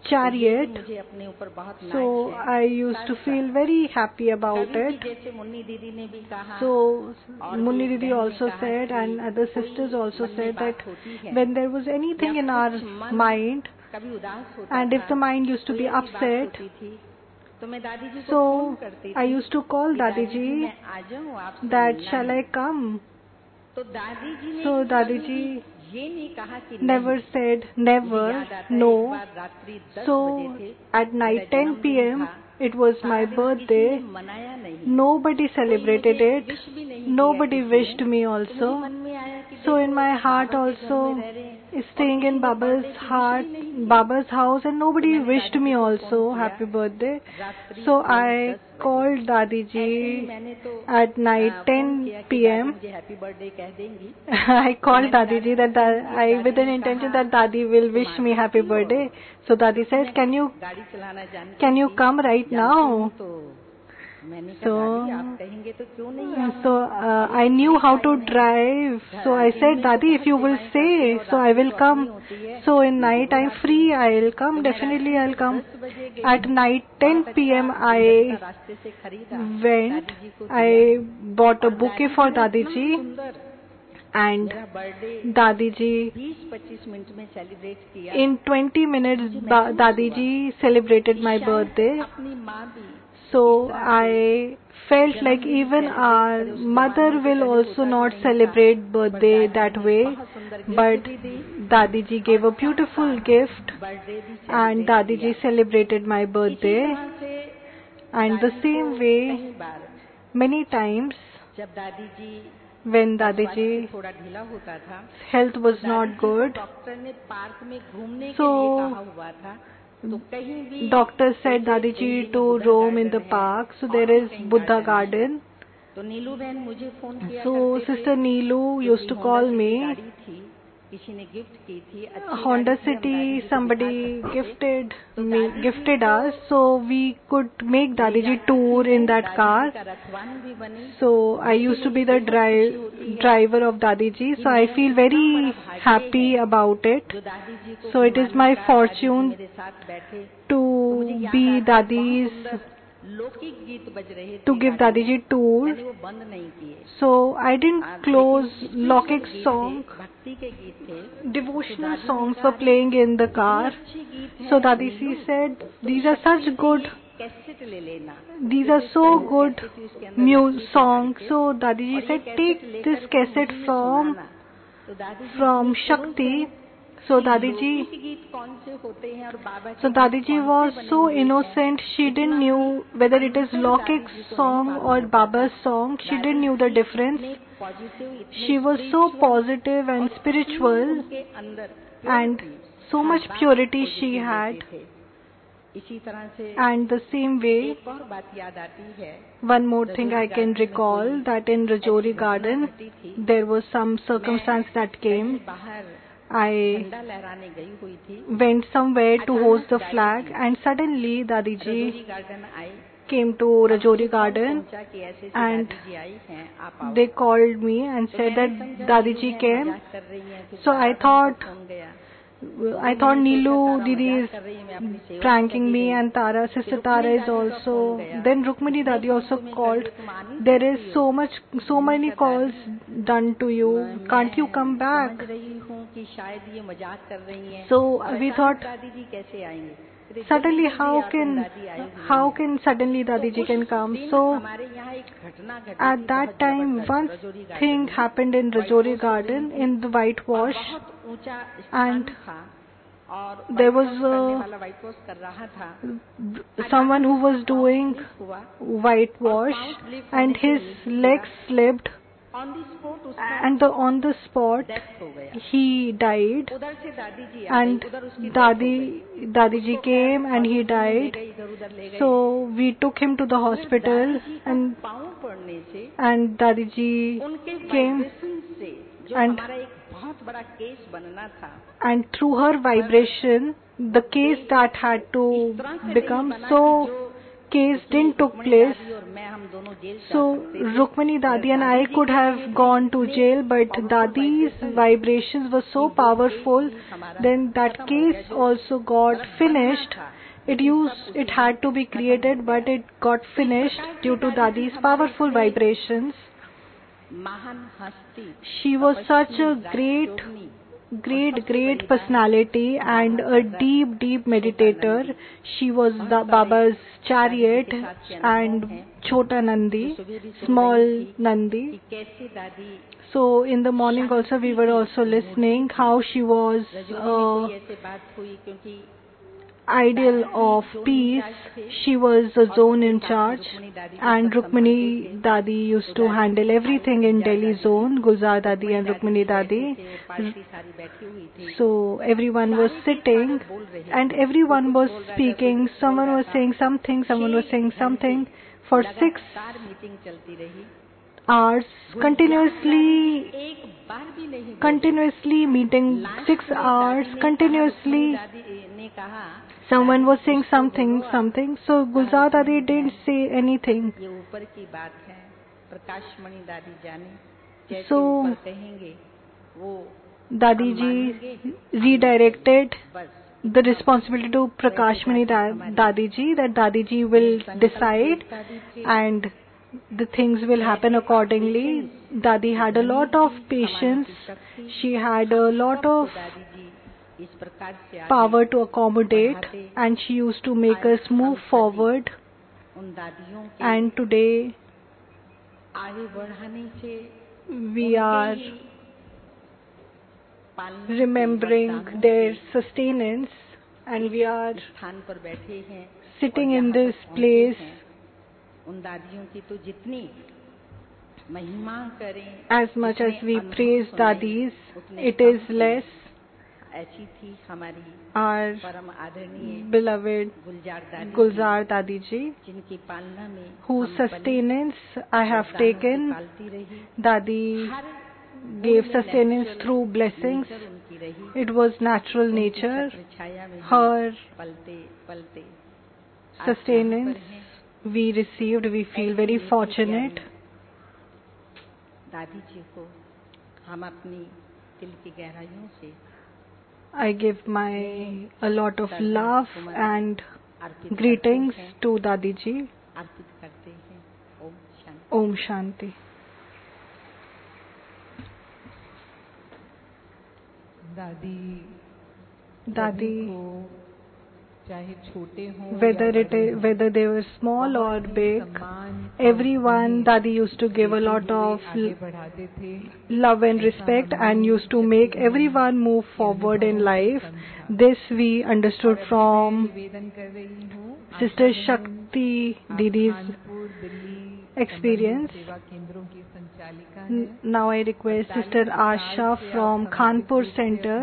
chariot. मुझे अपने ऊपर बहुत नाज So है। I used to feel very happy about कभी भी it. जैसे मुन्नी दीदी ने भी कहा, So और भी Munni एक Didi बहन ने also कहा said, कि and other कोई sisters also मन में said that बात होती है, when there was anything या in our कुछ मन mind, कभी उदास होता and था, if the mind used to कोई be ऐसी बात upset, होती थी, तो मैं दादी जी को so फोन करती I थी used to call कि Dadi दादी जी ji मैं आ जाऊं आपसे that मिलना shall है। I come? तो दादी जी ने So Dadi कभी ji भी ये नहीं कहा कि never नहीं। said मुझे never, याद आता है एक no. बार रात्रि 10 So बजे थे, at night मेरा 10 जन्मदिन p.m. था, it was सारा my दिन किसी birthday. ने मनाया नहीं, Nobody कोई celebrated मुझे it. विश भी नहीं किया Nobody किसी wished ने। me तो मुझे also. मन में आया कि So in देखो my heart बाबा के घर also, में रह रहे हैं और staying किसी in ने Baba's बर्थडे की heart, विश भी नहीं की। Baba's house, and तो nobody मैंने wished दादी me जी को also फोन किया happy birthday. रात्रि So पौने I 10 बजे। called Dadi Actually ji मैंने तो at night फोन 10 किया कि दादी p.m. मुझे हैप्पी बर्थडे कह देंगी। I तो called मैंने Dadi दादी ji को that फोन किया, I दादी with an ने intention कहा that Dadi will तुम wish आ me happy सकती हो। birthday. So Dadi तो says, मैं can you गाड़ी चलाना जानती थी, come right जानती now? हूँ, तो मैंने कहा दादी आप So कहेंगे तो क्यों नहीं आऊँ। so I knew how to drive. So I said, Dadi, if you will say, so I will come. So in night I'm free, I'll come. Definitely I'll come. At night 10 p.m. I रास्ते से खरीदा, went. दादी जी को दिया। I bought a और bouquet दादी for जी ने Dadi इतना ji, सुंदर and मेरा बर्थडे Dadi ji 20-25 मिनट में सेलिब्रेट किया। in 20 minutes मुझे महसूस Dadi हुआ ji celebrated कि my शायद birthday. अपनी माँ भी So इस तरह से I felt like जन्मदिन even celebrate our करे। उस mother जमाने में will तो also पहले not होता भी नहीं था, celebrate पर birthday दादी that ने way, बहुत सुंदर गिफ्ट but भी दी Dadi ji gave a और beautiful साथ-साथ gift, बर्थडे भी and सेलिब्रेट Dadi किया। ji celebrated my इसी birthday. तरह से And the दादी same को way, कई बार many times जब दादी जी when का Dadi स्वास्थ्य ji थोड़ा ढीला होता था, health तो was दादी not जी को good, डॉक्टर ने पार्क में घूमने के so लिए कहा हुआ था। तो कहीं भी doctor said जैसे Dadi ji दिल्ली में to Buddha roam in garden the है park. So और there भी is कई Buddha गार्डन है, garden. तो नीलू बहन मुझे फोन किया So करते थे Sister Neelu used to क्योंकि call होंडा सिटी me. गाड़ी थी, किसी ने गिफ्ट की थी, अच्छी Honda गाड़ी थी, हम दादी City, जी को दिखा somebody सकते थे। gifted तो me, दादी जी gifted को us, so we could make ले Dadi ji जा tour सकती in हूँ, that दादी car. जी का रखवान भी बनी। So I ये used to मुझे be the बहुत खुशी होती है driver of Dadi ji. कि So I मेरा feel इतना very बड़ा भाग्य happy है about it. जो दादी जी को So it is घुमाने my का, दादी जी fortune मेरे साथ बैठे। to तो मुझे याद be आता है बहुत Dadi's, सुंदर लौकिक गीत बज रहे to थे give गाड़ी Dadi में, ji tour. मैंने वो बंद नहीं किए। So I didn't close लेकिन Lokik स्पिरिचुअल गीत song. थे, भक्ति के गीत थे। तो Devotional दादी ने songs कहा were playing in the इतने car. अच्छे गीत So हैं Dadi नीलू, ji said, तुम these are शक्ति such से good, ये कैसेट ले लेना। these जैसे are so special good cassette थी उसके अंदर रखी थी songs. गाड़ी के, So Dadi ji और ये said, कैसेट take लेकर this के cassette मुझे ये from सुनाना। तो दादी जी from इतनी Shakti. innocent So कि Dadi ji, लौकिक गीत कौन से होते हैं और बाबा के so गीत Dadi ji कौन was से बने so हुए हैं, innocent. She didn't इतना knew भी whether it is अंतर Lokik दादी जी को नहीं song मालूम or होता था। Baba's song. She दादी didn't knew the ji difference. इतने पॉजिटिव, इतने She was so spiritual positive और and इतनी spiritual, उनके अंदर and purity, so her much बात purity positive she लेते had. थे। इसी तरह से And the same way, एक और बात याद आती है, one more thing I Rajouri can garden में recall, कोई that in ऐसी Rajori घटना garden घटी थी। there was some मैं circumstance that कहीं came. बाहर I झंडा लहराने गई हुई थी, went somewhere to host the अचानक flag, दादी and suddenly Dadi ji ji Rajouri garden आई। came to और मुझे Rajori फोन garden, पहुंचा कि ऐसे ऐसे and दादी जी आई हैं, आप आओ। they called me and तो said मैंने that समझा Dadi नीलू ji बहन came. मजाक कर रही हैं, फिर So बाबा I बहन thought, का फोन गया। I thought Neelu Didi is मजाक कर रही है, मैं अपनी सेवा में pranking लगी me, हूँ। and Tara, sister फिर Tara रुक्मिणी is दादी का also. फोन गया। Then Rukmini इतने Dadi फोन also तुम्हें कर called. लिए, तुम आ नहीं There is सकती so हो। much, so मैंने many कहा calls दादी done to you. Can't you come मैं back? समझ रही हूँ कि शायद ये मजाक कर रही हैं। So और we अचानक thought, दादी जी कैसे आएंगे? फिर suddenly जल्दी how आ, तुम can दादी आई हुई how हैं। can suddenly तो Dadi ji उस can come? दिन So हमारे यहाँ एक घटना घटी at थी that बहुत time जबरदस्त one रजौरी गार्डन thing में। happened in White Rajori House हो रही garden थी in the और whitewash, बहुत ऊंचा स्थान and था और there व्हाइट was वॉश करने वाला व्हाइट वॉश कर रहा था। someone who was अचानक उसका doing पाँव स्लिप हुआ whitewash, और पाँव स्लिप and होने से his नीचे legs गिरा। slipped, ऑन द स्पॉट उसका and on the spot death हो गया। he died. उधर से दादी जी आ गई, And उधर उसकी डेथ हो गई। Dadi ji उसको came and he हॉस्पिटल में ले died. गई, इधर उधर ले गई। So we took him to the फिर hospital, दादी जी का and पाँव पड़ने से Dadi ji उनके came, वाइब्रेशन से जो and हमारा एक बहुत बड़ा केस बनना था, and through her vibration the case that had to इस तरह से नहीं become बना so कि जो case didn't took place, so Rukmani Dadi and I could have gone to jail, but Dadi's vibrations were so powerful, then that case also got finished. It had to be created, but it got finished due to Dadi's powerful vibrations. She was such a great personality and a deep meditator. She was the Baba's chariot and Chota Nandi, small Nandi. So in the morning also we were also listening how she was ideal of peace. She was the zone in charge, and Rukmani Dadi used to handle everything in Delhi zone, Gulzar Dadi and Rukmani Dadi. So everyone was sitting and everyone was speaking. Someone was saying something for 6 hours continuously meeting, 6 hours continuously. Someone was saying something. So Gulzar Dadi didn't say anything. So Dadi ji redirected the responsibility to Prakashmani Dadi ji, that Dadi ji will decide and the things will happen accordingly. Dadi had a lot of patience. She had a lot of power to accommodate, and she used to make us move forward. And today we are remembering their sustenance, and we are sitting in this place. As much as we praise Dadis, it is less. Our beloved Gulzar Dadi ji, whose sustenance I have taken. Dadi gave sustenance through blessings. It was natural nature. Her sustenance we received. We feel very fortunate. I give a lot of love and greetings to Dadi ji. Om Shanti. Dadi, whether they were small or big, everyone, Dadi used to give a lot of love and respect and used to make everyone move forward in life. This we understood from Sister Shakti Didi's experience. Now I request Sister Asha from Kanpur Center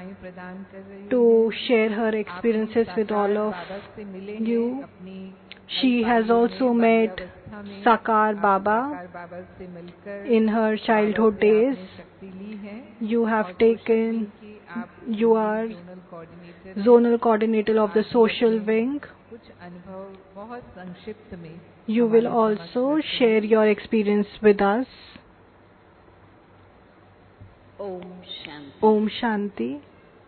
to share her experiences with all of you. She has also met Sakar Baba in her childhood days. You are zonal coordinator of the social wing. You will also share your experience with us. Om Shanti.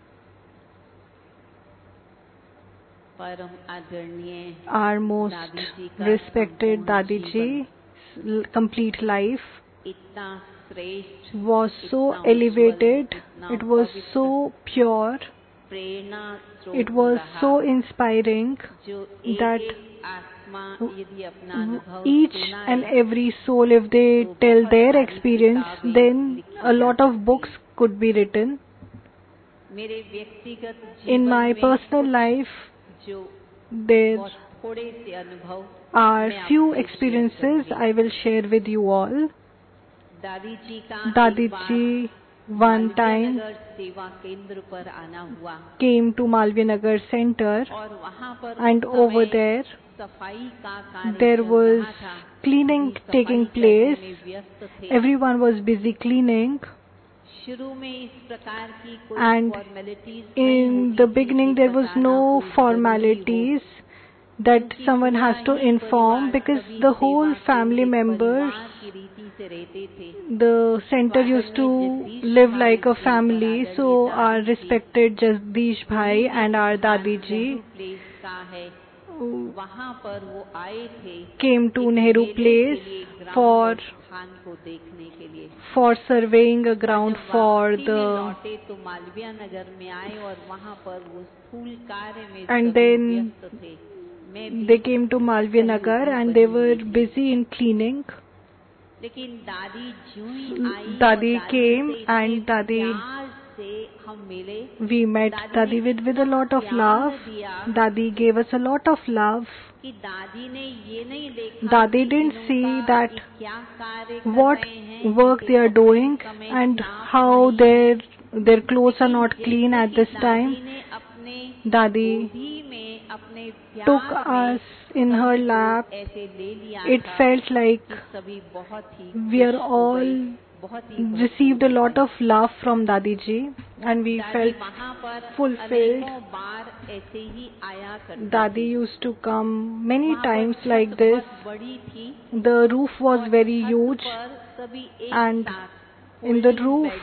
Our most respected Dadi Ji's complete life was so elevated, it was so pure, it was so inspiring that each and every soul, if they tell their experience, then a lot of books could be written. In my personal life, there are few experiences I will share with you all. Dadi ji one time came to Malviya Nagar Center, and over there was cleaning taking place. Everyone was busy cleaning, and in the beginning there was no formalities. that someone has to inform, because the whole family members, the center used to live like a family. So our respected Jagdish Bhai and our Dadi ji came to Nehru Place for surveying a ground for the, and then they came to Malviya Nagar and they were busy in cleaning. Dadi came and we met Dadi with a lot of love. Dadi gave us a lot of love. Dadi didn't see that what work they are doing and how their clothes are not clean at this time. Dadi took us in her lap. It felt like we are all received a lot of love from Dadi ji and we felt fulfilled. Dadi used to come many times like this. The roof was very huge and in the roof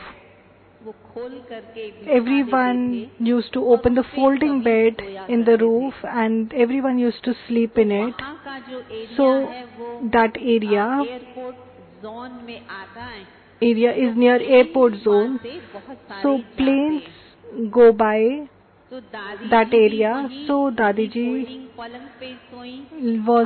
everyone used to open the folding bed in the roof and everyone used to sleep in it. So that area is near airport zone. So planes go by that area. So Dadi ji was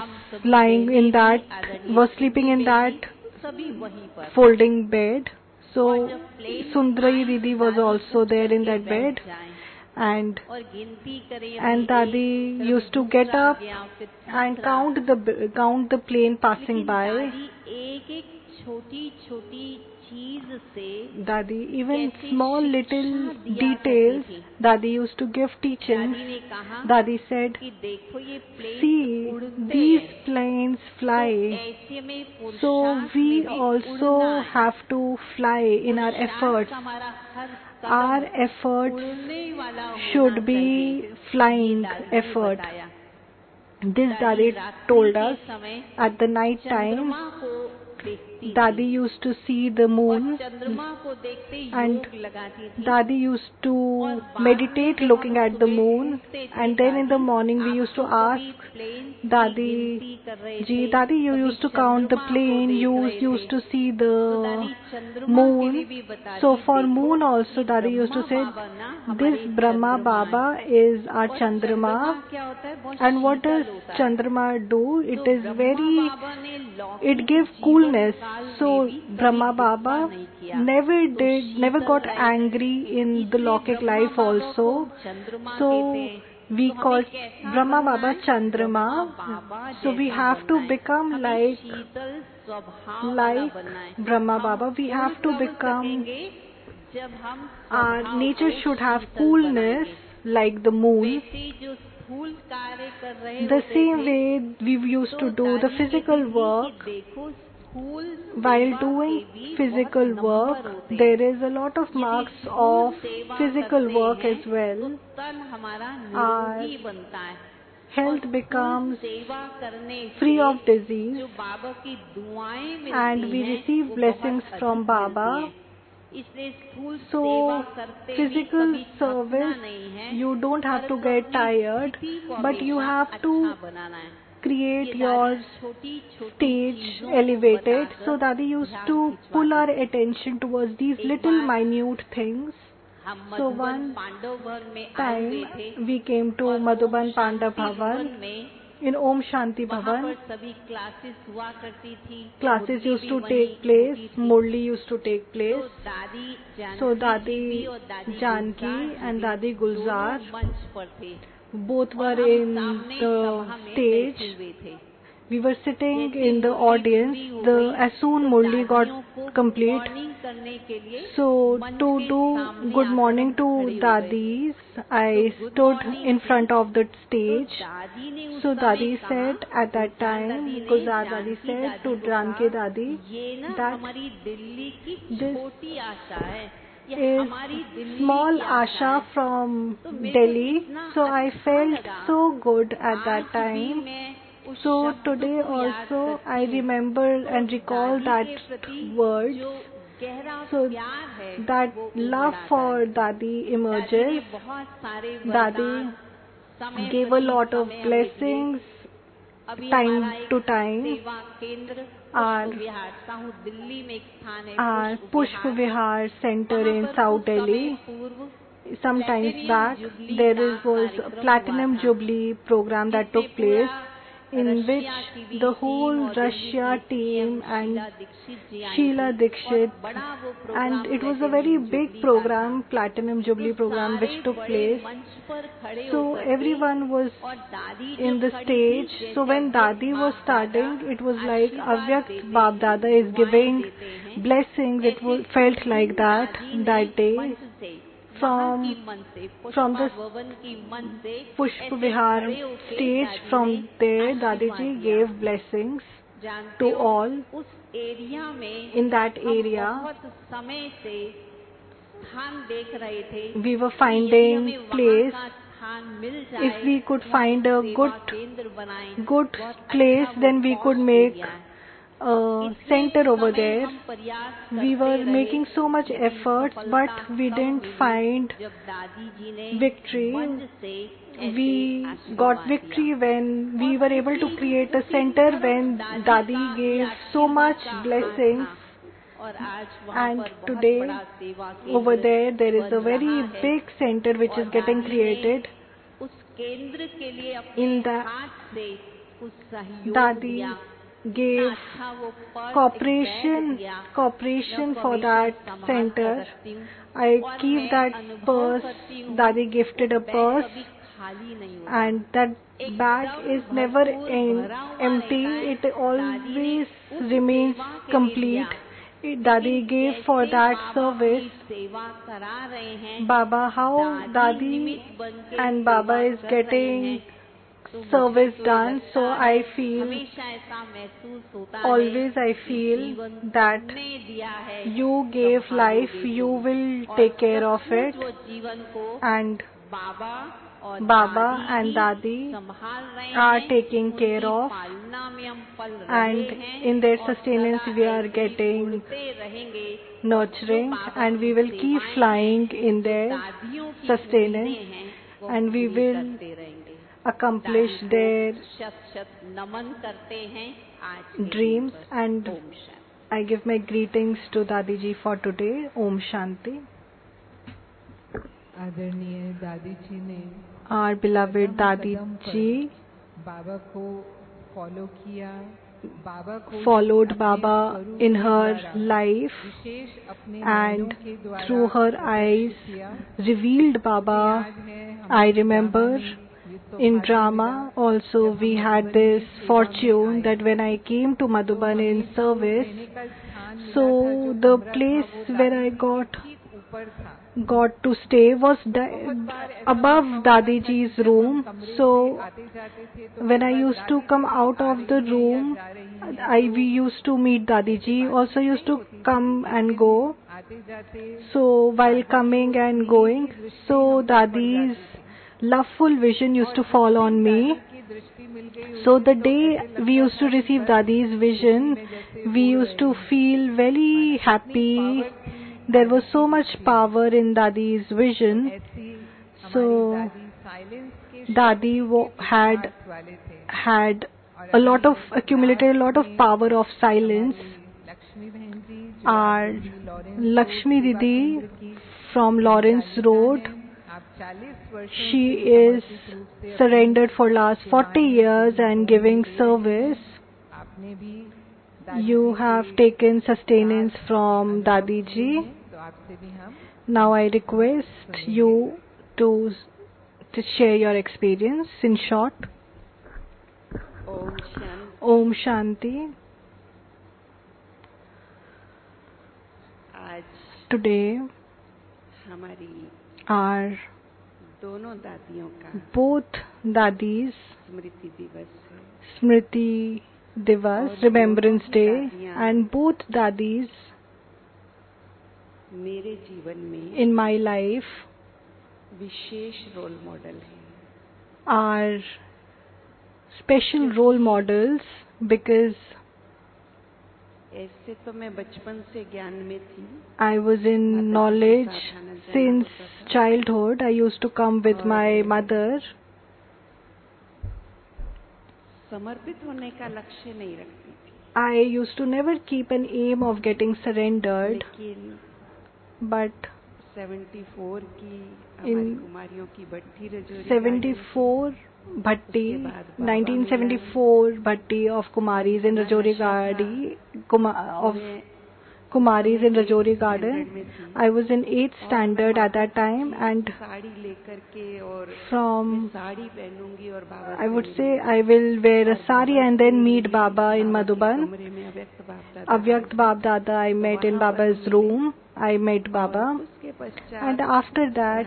sleeping in that folding bed. So Sundari Didi was also there in that bed, and Dadi used to get up and count the plane passing by. Dadi, even small little details, Dadi used to give teachings. Dadi said, see, these planes fly, so we also have to fly in our efforts. Our efforts should be flying effort. This Dadi told us at the night time. Dadi used to see the moon and Dadi used to meditate looking at the moon, and then in the morning we used to ask Dadi ji, Dadi, you used to count the plane, you used to see the moon. So for moon also Dadi used to say, this Brahma Baba is our Chandrama. And what does Chandrama do? It gives coolness. So Brahma Baba never got angry in the Lokik life also. So we call Brahma Baba Chandrama. So we have to become like Brahma Baba. We have to become, our nature should have coolness like the moon. The same way we used to do the physical work. While doing physical work, there is a lot of marks of physical work as well. Our health becomes free of disease and we receive blessings from Baba. So physical service, you don't have to get tired, but you have to create your stage elevated. So Dadi used to pull our attention towards these little minute things. So one time we came to Madhuban Pandav Bhavan in Om Shanti Bhavan. Classes used to take place, Murli used to take place. So Dadi Janki and Dadi Gulzar both were in the stage. We were sitting in the audience. As soon Murli got complete, so to do good morning to Dadis, I stood in front of the stage. So Dadi said at that time, Gulzar Dadi said to Janki Dadi that is small Asha from Delhi. So I felt so good at that time. So today also I remember and recall that words. So that love for Dadi emerges. Dadi gave a lot of blessings time to time. Our Pushpa Vihar center in South Delhi. Sometimes back, there was a Platinum Jubilee program that took place, in which the whole Russia team and Sheila Dikshit, and it was a very big program, Platinum Jubilee program, which took place. So everyone was in the stage. So when Dadi was starting, it was like Avyakt Bab Dada is giving blessings. It felt like that day. From the Pushpa Vihar stage, from there Dadiji gave blessings to all in that area. We were finding place. If we could find a good place, then we could make a center over there. We were making so much efforts, but we didn't find victory. We got victory when we were able to create a center, when Dadi gave so much blessings. And today over there is a very big center which is getting created. In that, Dadi gave cooperation for that center. I keep that purse. Dadi gifted a purse, and that bag is never empty. It always remains complete. Dadi gave for that service. Baba, how Dadi and Baba is getting service done. So I feel that you gave life, you will take care of it, and Baba and Dadi are taking care of, and in their sustenance we are getting nurturing, and we will keep flying in their sustenance, and we will accomplish their dreams. And I give my greetings to Dadiji for today. Om Shanti. आदरणीय दादी जी ने Our beloved Dadi ji बाबा को follow किया, बाबा को followed Baba in her life, and through her eyes revealed Baba. I remember in drama also we had this fortune that when I came to Madhuban in service, so the place where I got to stay was above Dadiji's room. So when I used to come out of the room, we used to meet Dadiji, also used to come and go. So while coming and going, so Dadi's loveful vision used to fall on me. So the day we used to receive Dadi's vision, we used to feel very happy. There was so much power in Dadi's vision. So Dadi had accumulated a lot of power of silence. Our Lakshmi Didi from Lawrence Road, she is surrendered for last 40 years and giving service. You have taken sustenance from Dadiji. Now I request you to share your experience in short. Om Shanti. Today, our both Dadis Smriti Divas, Remembrance Day, and both Dadis मेरे जीवन में in my life विशेष role model हैं। are special role models because ऐसे तो मैं बचपन से ज्ञान में थी। I was in knowledge since childhood. I used to come with my mother. समर्पित होने का लक्ष्य नहीं रखती थी। I used to never keep an aim of getting surrendered, लेकिन but 74 की हमारी कुमारियों की भट्टी Rajouri 74 Bhatti, 1974 Bhatti of Kumaris in Rajori Gadi, of Kumaris in Rajori Garden. I was in 8th standard at that time, and from I would say I will wear a sari and then meet Baba in Madhuban. Avyakt Bab Dada I met in Baba's room. I met Baba, and after that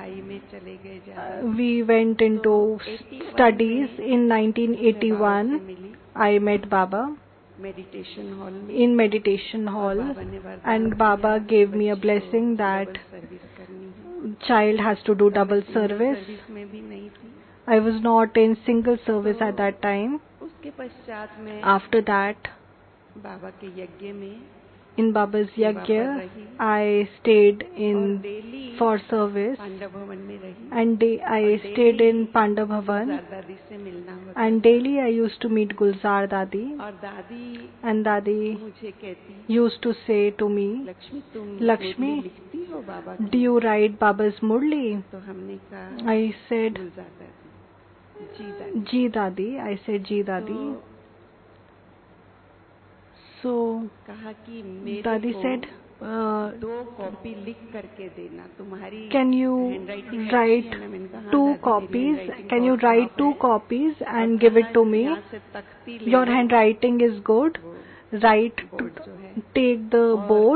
we went into studies. In 1981 I met Baba in meditation hall, and Baba gave me a blessing that child has to do double service. I was not in single service at that time. After that, in Baba's yajna, I stayed in for service, and I stayed in Pandav Bhavan, and daily I used to meet Gulzar Dadi, and Dadi used to say to me, Lakshmi, do you write Baba's Murli? I said, Ji Dadi. I said, Ji Dadi. So Dadi said, can you write 2 copies? Can you write 2 copies and give it to me? Your handwriting is good. Write, take the board,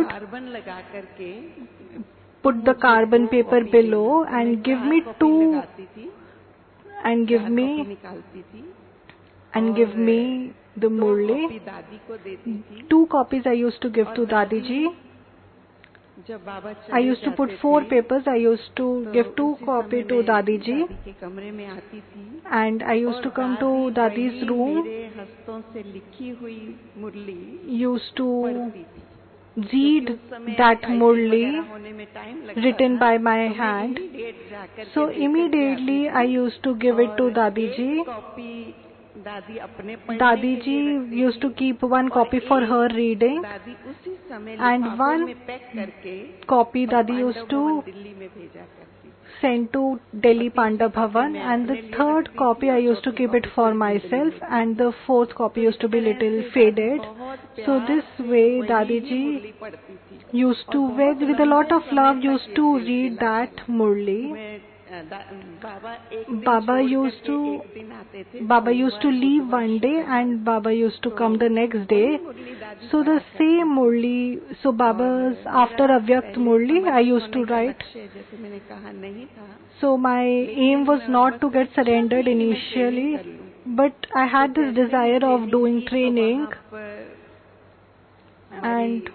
put the carbon paper below, and give me 2, and give me the Murli. 2 copies I used to give to Dadi ji. I used to put 4 papers. I used to give 2 copies to Dadi ji, and I used to come to Dadi's room, used to read that Murli written by my hand. So immediately I used to give it to Dadi ji. Dadi ji used to keep 1 copy for her reading, and 1 copy Dadi used to send to Delhi Pandav Bhavan, and the 3rd copy I used to keep it for myself, and the 4th copy used to be little faded. So this way Dadi ji used to, with a lot of love, used to read that Murli. Baba used to leave one day, and Baba used to come the next day. So the same Murli, so Baba's after Avyakt Murli I used to write. So my aim was not to get surrendered initially, but I had this desire of doing training, and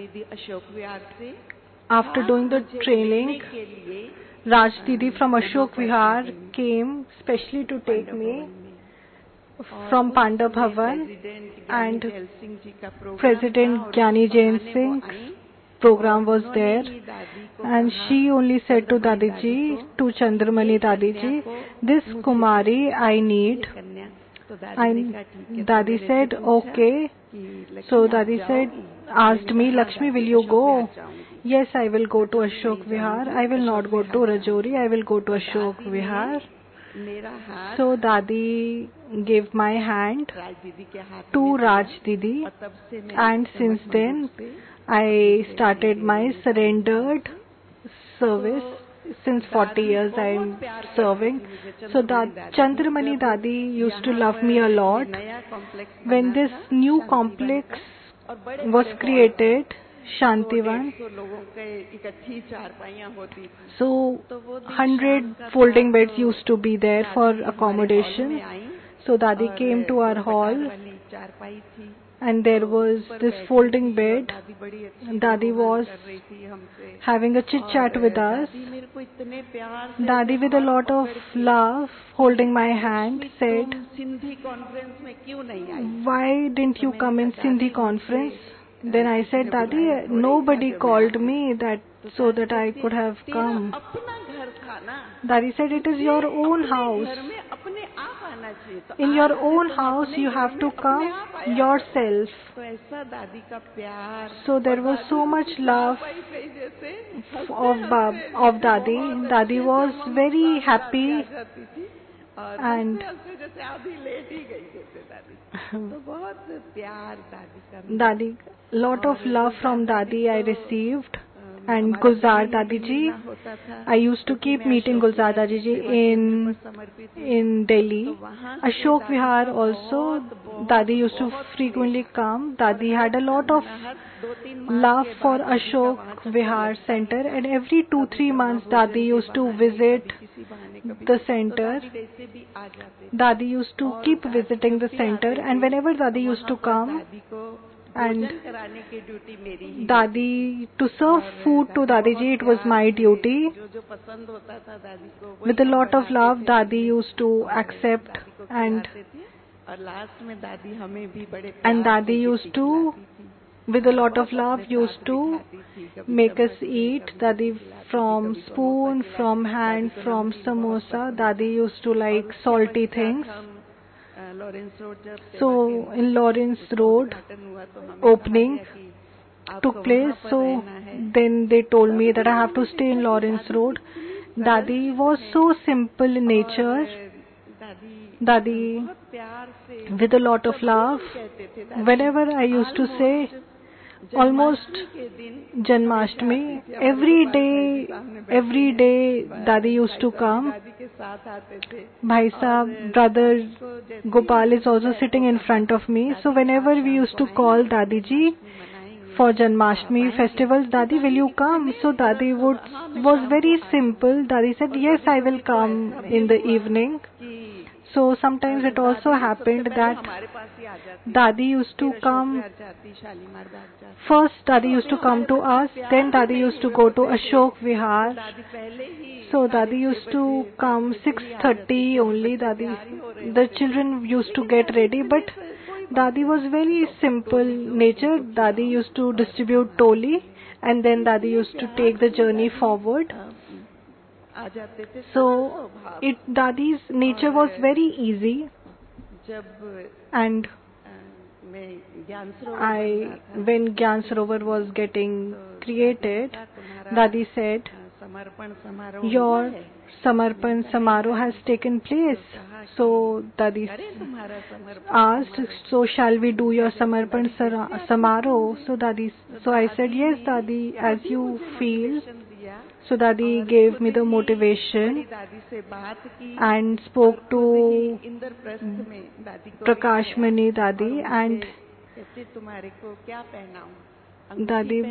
after doing the training, Raj Didi from Ashok Vihar came specially to take me from Pandav Bhavan, and President Gyani Jain Singh's program was there, and she only said to Dadi ji, to Chandramani Dadi ji, this Kumari I need. And Dadi said, okay. So Dadi asked me, Lakshmi, will you go? Yes, I will go to Ashok Vihar. I will not go to Rajori. I will go to Ashok Vihar. So Dadi gave my hand to Raj Didi, and since then I started my surrendered service. Since 40 years I am serving. So Chandramani Dadi used to love me a lot. When this new complex was created, Shantivan, so 100 folding beds used to be there for accommodation. So Dadi came to our hall, and there was this folding bed. Dadi was having a chit chat with us. Dadi, with a lot of love, holding my hand, said, "Why didn't you come in Sindhi conference?" Then I said, "Dadi, nobody called me so that I could have come." Dadi said, "It is your own house. In your own house, you have to come yourself." So there was so much love of Dadi. Dadi was very happy, and Dadi, lot of love from Dadi I received. And Gulzar Dadi ji, I used to keep meeting Gulzar Dadi ji in Delhi. Ashok Vihar also, Dadi used to frequently come. Dadi had a lot of love for Ashok Vihar center, and every 2-3 months Dadi used to visit the center. Dadi used to keep visiting the center, and whenever Dadi used to come, and Dadi, to serve food to Dadi ji, it was my duty. With a lot of love, Dadi used to accept, and Dadi used to, with a lot of love, used to make us eat. Dadi, from spoon, from hand, from samosa, Dadi used to like salty things. So in Lawrence Road, opening took place. So then they told me that I have to stay in Lawrence Road. Dadi was so simple in nature. Dadi, with a lot of love, whenever I used to say, almost Janmashtami, every day Dadi used to come. Bhai Sahab, brother Gopal is also sitting in front of me. So whenever we used to call Dadi ji for Janmashtami festivals, "Dadi, will you come?" So Dadi was very simple. Dadi said, "Yes, I will come in the evening." So sometimes it also happened that Dadi used to come. First, Dadi used to come to us, then Dadi used to go to Ashok Vihar. So Dadi used to come 6:30 only. The children used to get ready, but Dadi was very simple nature. Dadi used to distribute toli, and then Dadi used to take the journey forward. So Dadi's nature was very easy. And when Gyan Sarovar was getting created, Dadi said, "Your Samarpan Samaroh has taken place." So Dadi asked, "So shall we do your Samarpan Samaroh?" So I said, "Yes, Dadi, as you feel." So Dadi gave me the motivation and spoke to Prakashmani Dadi, and Dadi,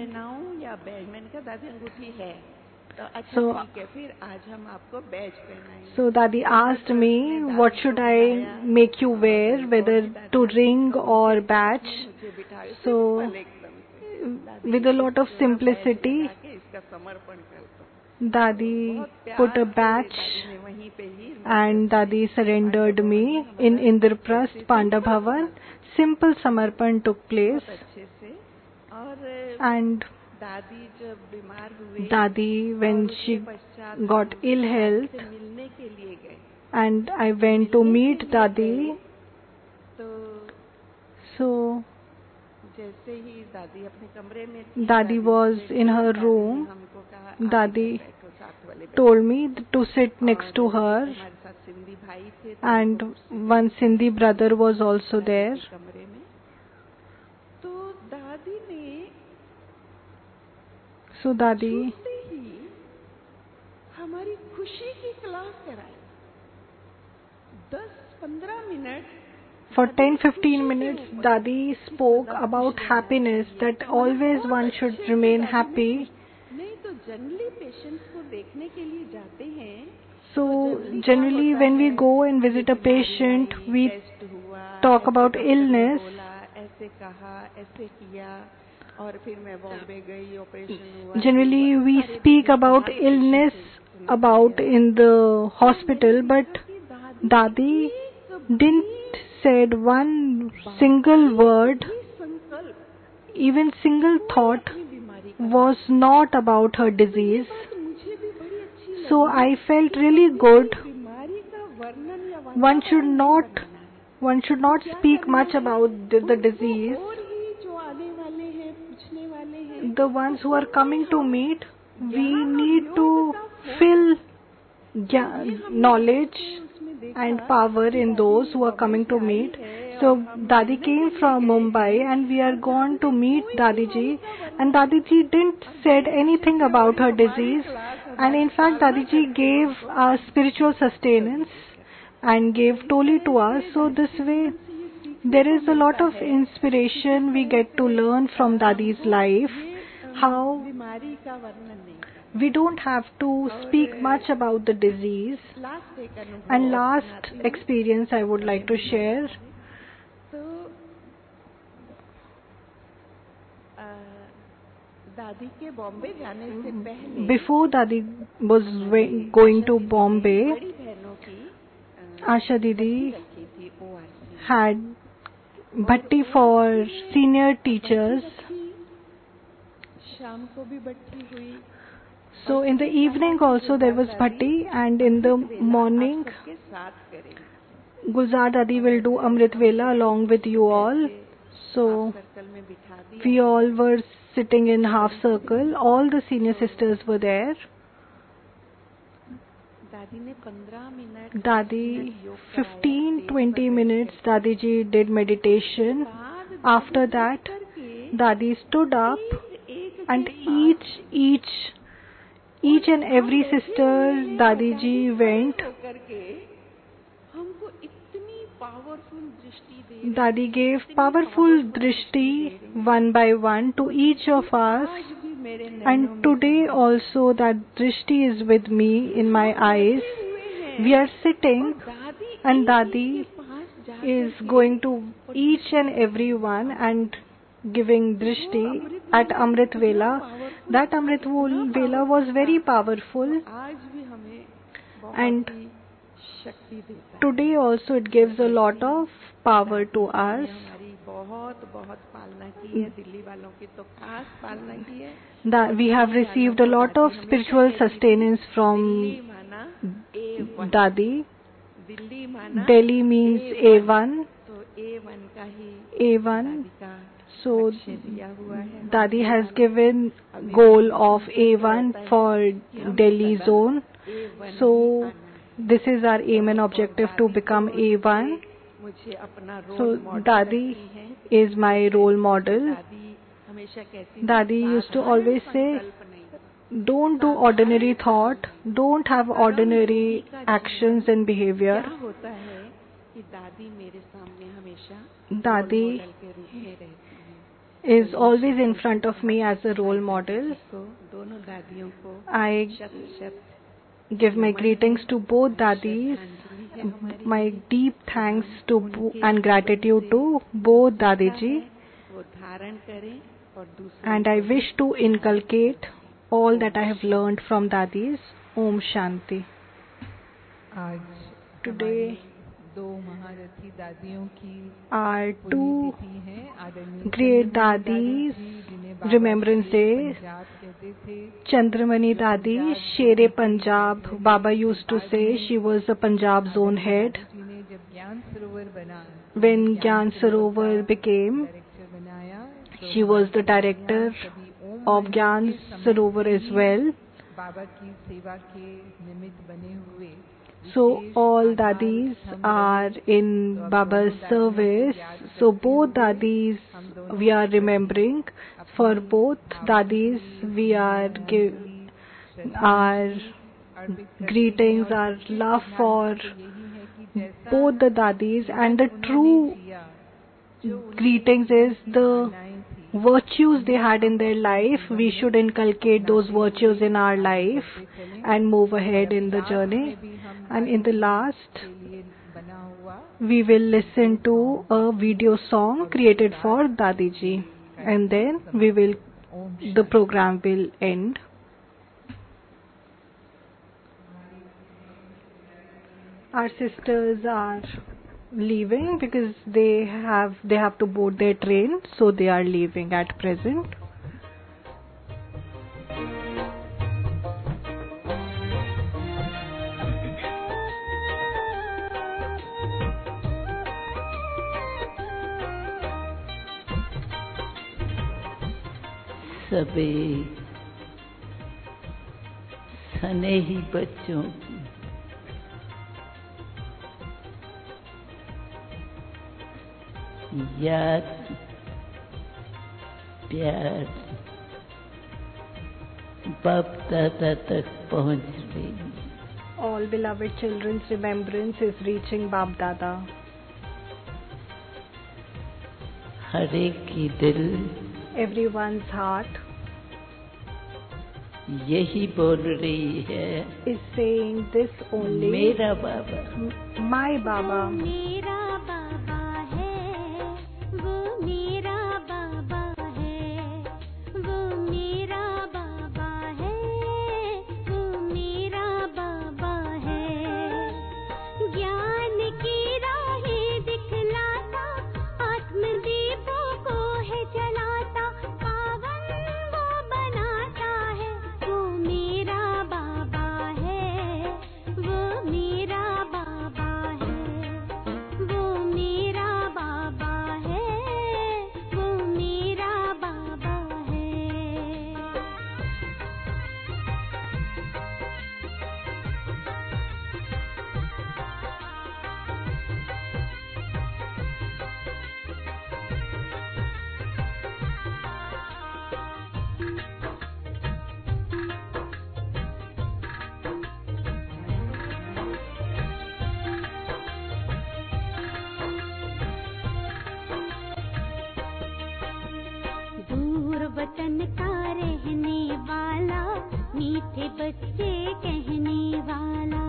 so Dadi asked me, "What should I make you wear, whether to ring or badge?" So with a lot of simplicity, Dadi put a batch, and Dadi surrendered me in Indraprasth, Panda Bhavan. Simple Samarpan took place. And Dadi, when she got ill health, and I went to meet Dadi, so Dadi was in her room. Dadi told me to sit next to her, and one Sindhi brother was also there. So Dadi for 10-15 minutes, Dadi spoke about happiness, that always one should remain happy. So generally when we go and visit a patient, we talk about illness, ऐसे कहा, ऐसे किया, और फिर मैं बॉम्बे गई, operation हुआ। Generally, we speak about illness about in the hospital, but Dadi didn't said one single word, even single thought was not about her disease. So I felt really good. One should not speak much about the disease. The ones who are coming to meet, we need to fill knowledge and power in those who are coming to meet. So Dadi came from Mumbai and we are going to meet Dadiji, and Dadiji didn't said anything about her disease, and in fact Dadiji gave us spiritual sustenance and gave Toli to us. So this way there is a lot of inspiration we get to learn from Dadi's life, how we don't have to speak much about the disease. And last experience I would like to share. Before Dadi was going to Bombay, Asha Didi had bhatti for senior teachers. So in the evening also there was bhatti, and in the morning Gulzar Dadi will do Amrit Vela along with you all. So we all were sitting in half circle. All the senior sisters were there. Dadi, 15-20 minutes Dadiji did meditation. After that, Dadi stood up, and each and every sister Dadiji went. Dadi gave powerful drishti one by one to each of us, and today also that drishti is with me in my eyes. We are sitting and Dadi is going to each and every one and giving drishti at Amrit Vela. That Amrit Vela was very powerful, and today also it gives a lot of power to us. We have received a lot of spiritual sustenance from Dadi. Delhi means A1. A1. So Dadi has given goal of A1 for Delhi zone. So this is our aim and objective, to become A1. So Dadi is my role model. Dadi used to always say, don't do ordinary thought, don't have ordinary actions and behavior. Dadi is always in front of me as a role model. I give my greetings to both Dadis, my deep thanks to and gratitude to both Dadiji, and I wish to inculcate all that I have learned from Dadis. Om Shanti. Today our two great Dadis Remembrance Day. Chandramani Dadi, Shere Punjab. Baba used to say she was the Punjab zone head. When Gyan Sarovar became, she was the director of Gyan Sarovar as well. So all Dadis are in Baba's service. So both Dadis we are remembering. For both Dadis we are our greetings, our love for both the Dadis, and the true greetings is the virtues they had in their life. We should inculcate those virtues in our life and move ahead in the journey. And in the last, we will listen to a video song created for Dadi Ji, and then the program will end. Our sisters are leaving because they have to board their train, so they are leaving at present. सभी स्नेही बच्चों की याद प्यार बाप दादा तक पहुँच रही है. All beloved children's remembrance is reaching Bap Dada. हर एक की दिल, everyone's heart यही बोल रही है, is saying this only, मेरा बाबा, my Baba. मेरा बाबा है, वो मेरा बाबा है, वो मेरा बाबा है, वो मेरा बाबा है. ज्ञान की राहें दिखलाता, आत्मदीपों को है जलाता, पावन वो बनाता है. वो मेरा बाबा है, वो मेरा बाबा है, वो मेरा बाबा है, वो मेरा बाबा है. दूर वतन का रहने वाला, मीठे बच्चे कहने वाला.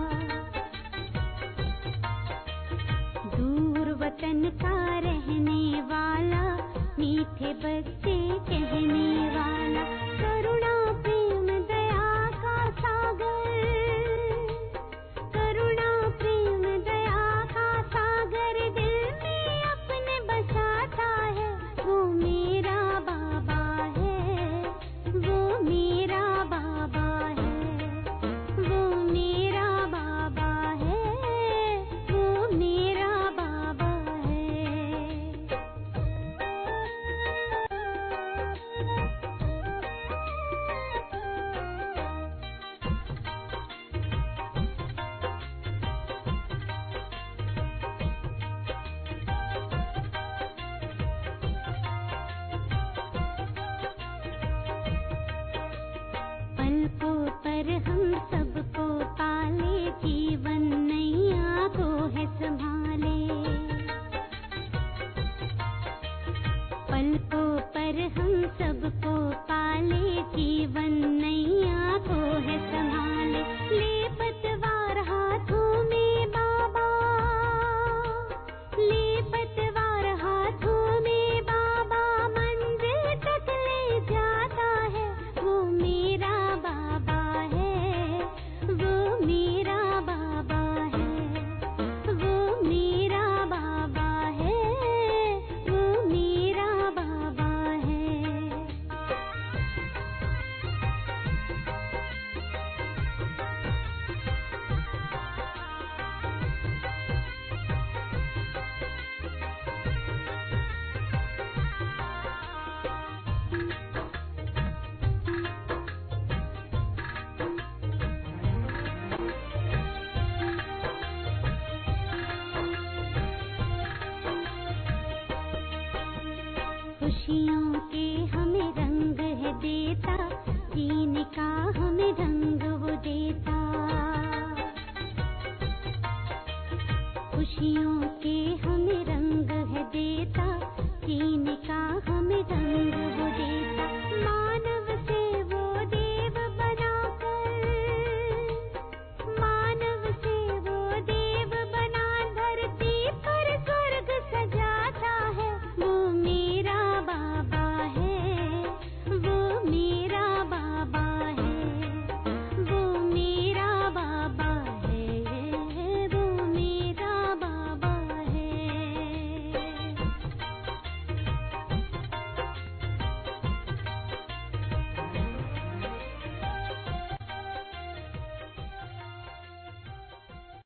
दूर वतन का रहने वाला, मीठे बच्चे कहने वाला. करुणा प्रेम दया का सागर, करुणा प्रेम दया का सागर दिल में अपने बसाता है. वो मेरा बाबा है, वो मेरा बाबा है, वो मेरा बाबा है, वो मेरा बाबा है. पलकों पर हम सबको पाले, जीवन नैया को है संभाले. पलकों पर हम सबको पाले, जीवन नैया को है संभाले. ले पतवार हाथों में बाबा, ले पतवार हाथों में बाबा, मंजिल तक ले जाता है. वो मेरा बाबा है, वो मेरा बाबा है, वो मेरा बाबा है, वो मेरा बाबा है. खुशियों के हमें रंग है देता, जीने का हमें ढंग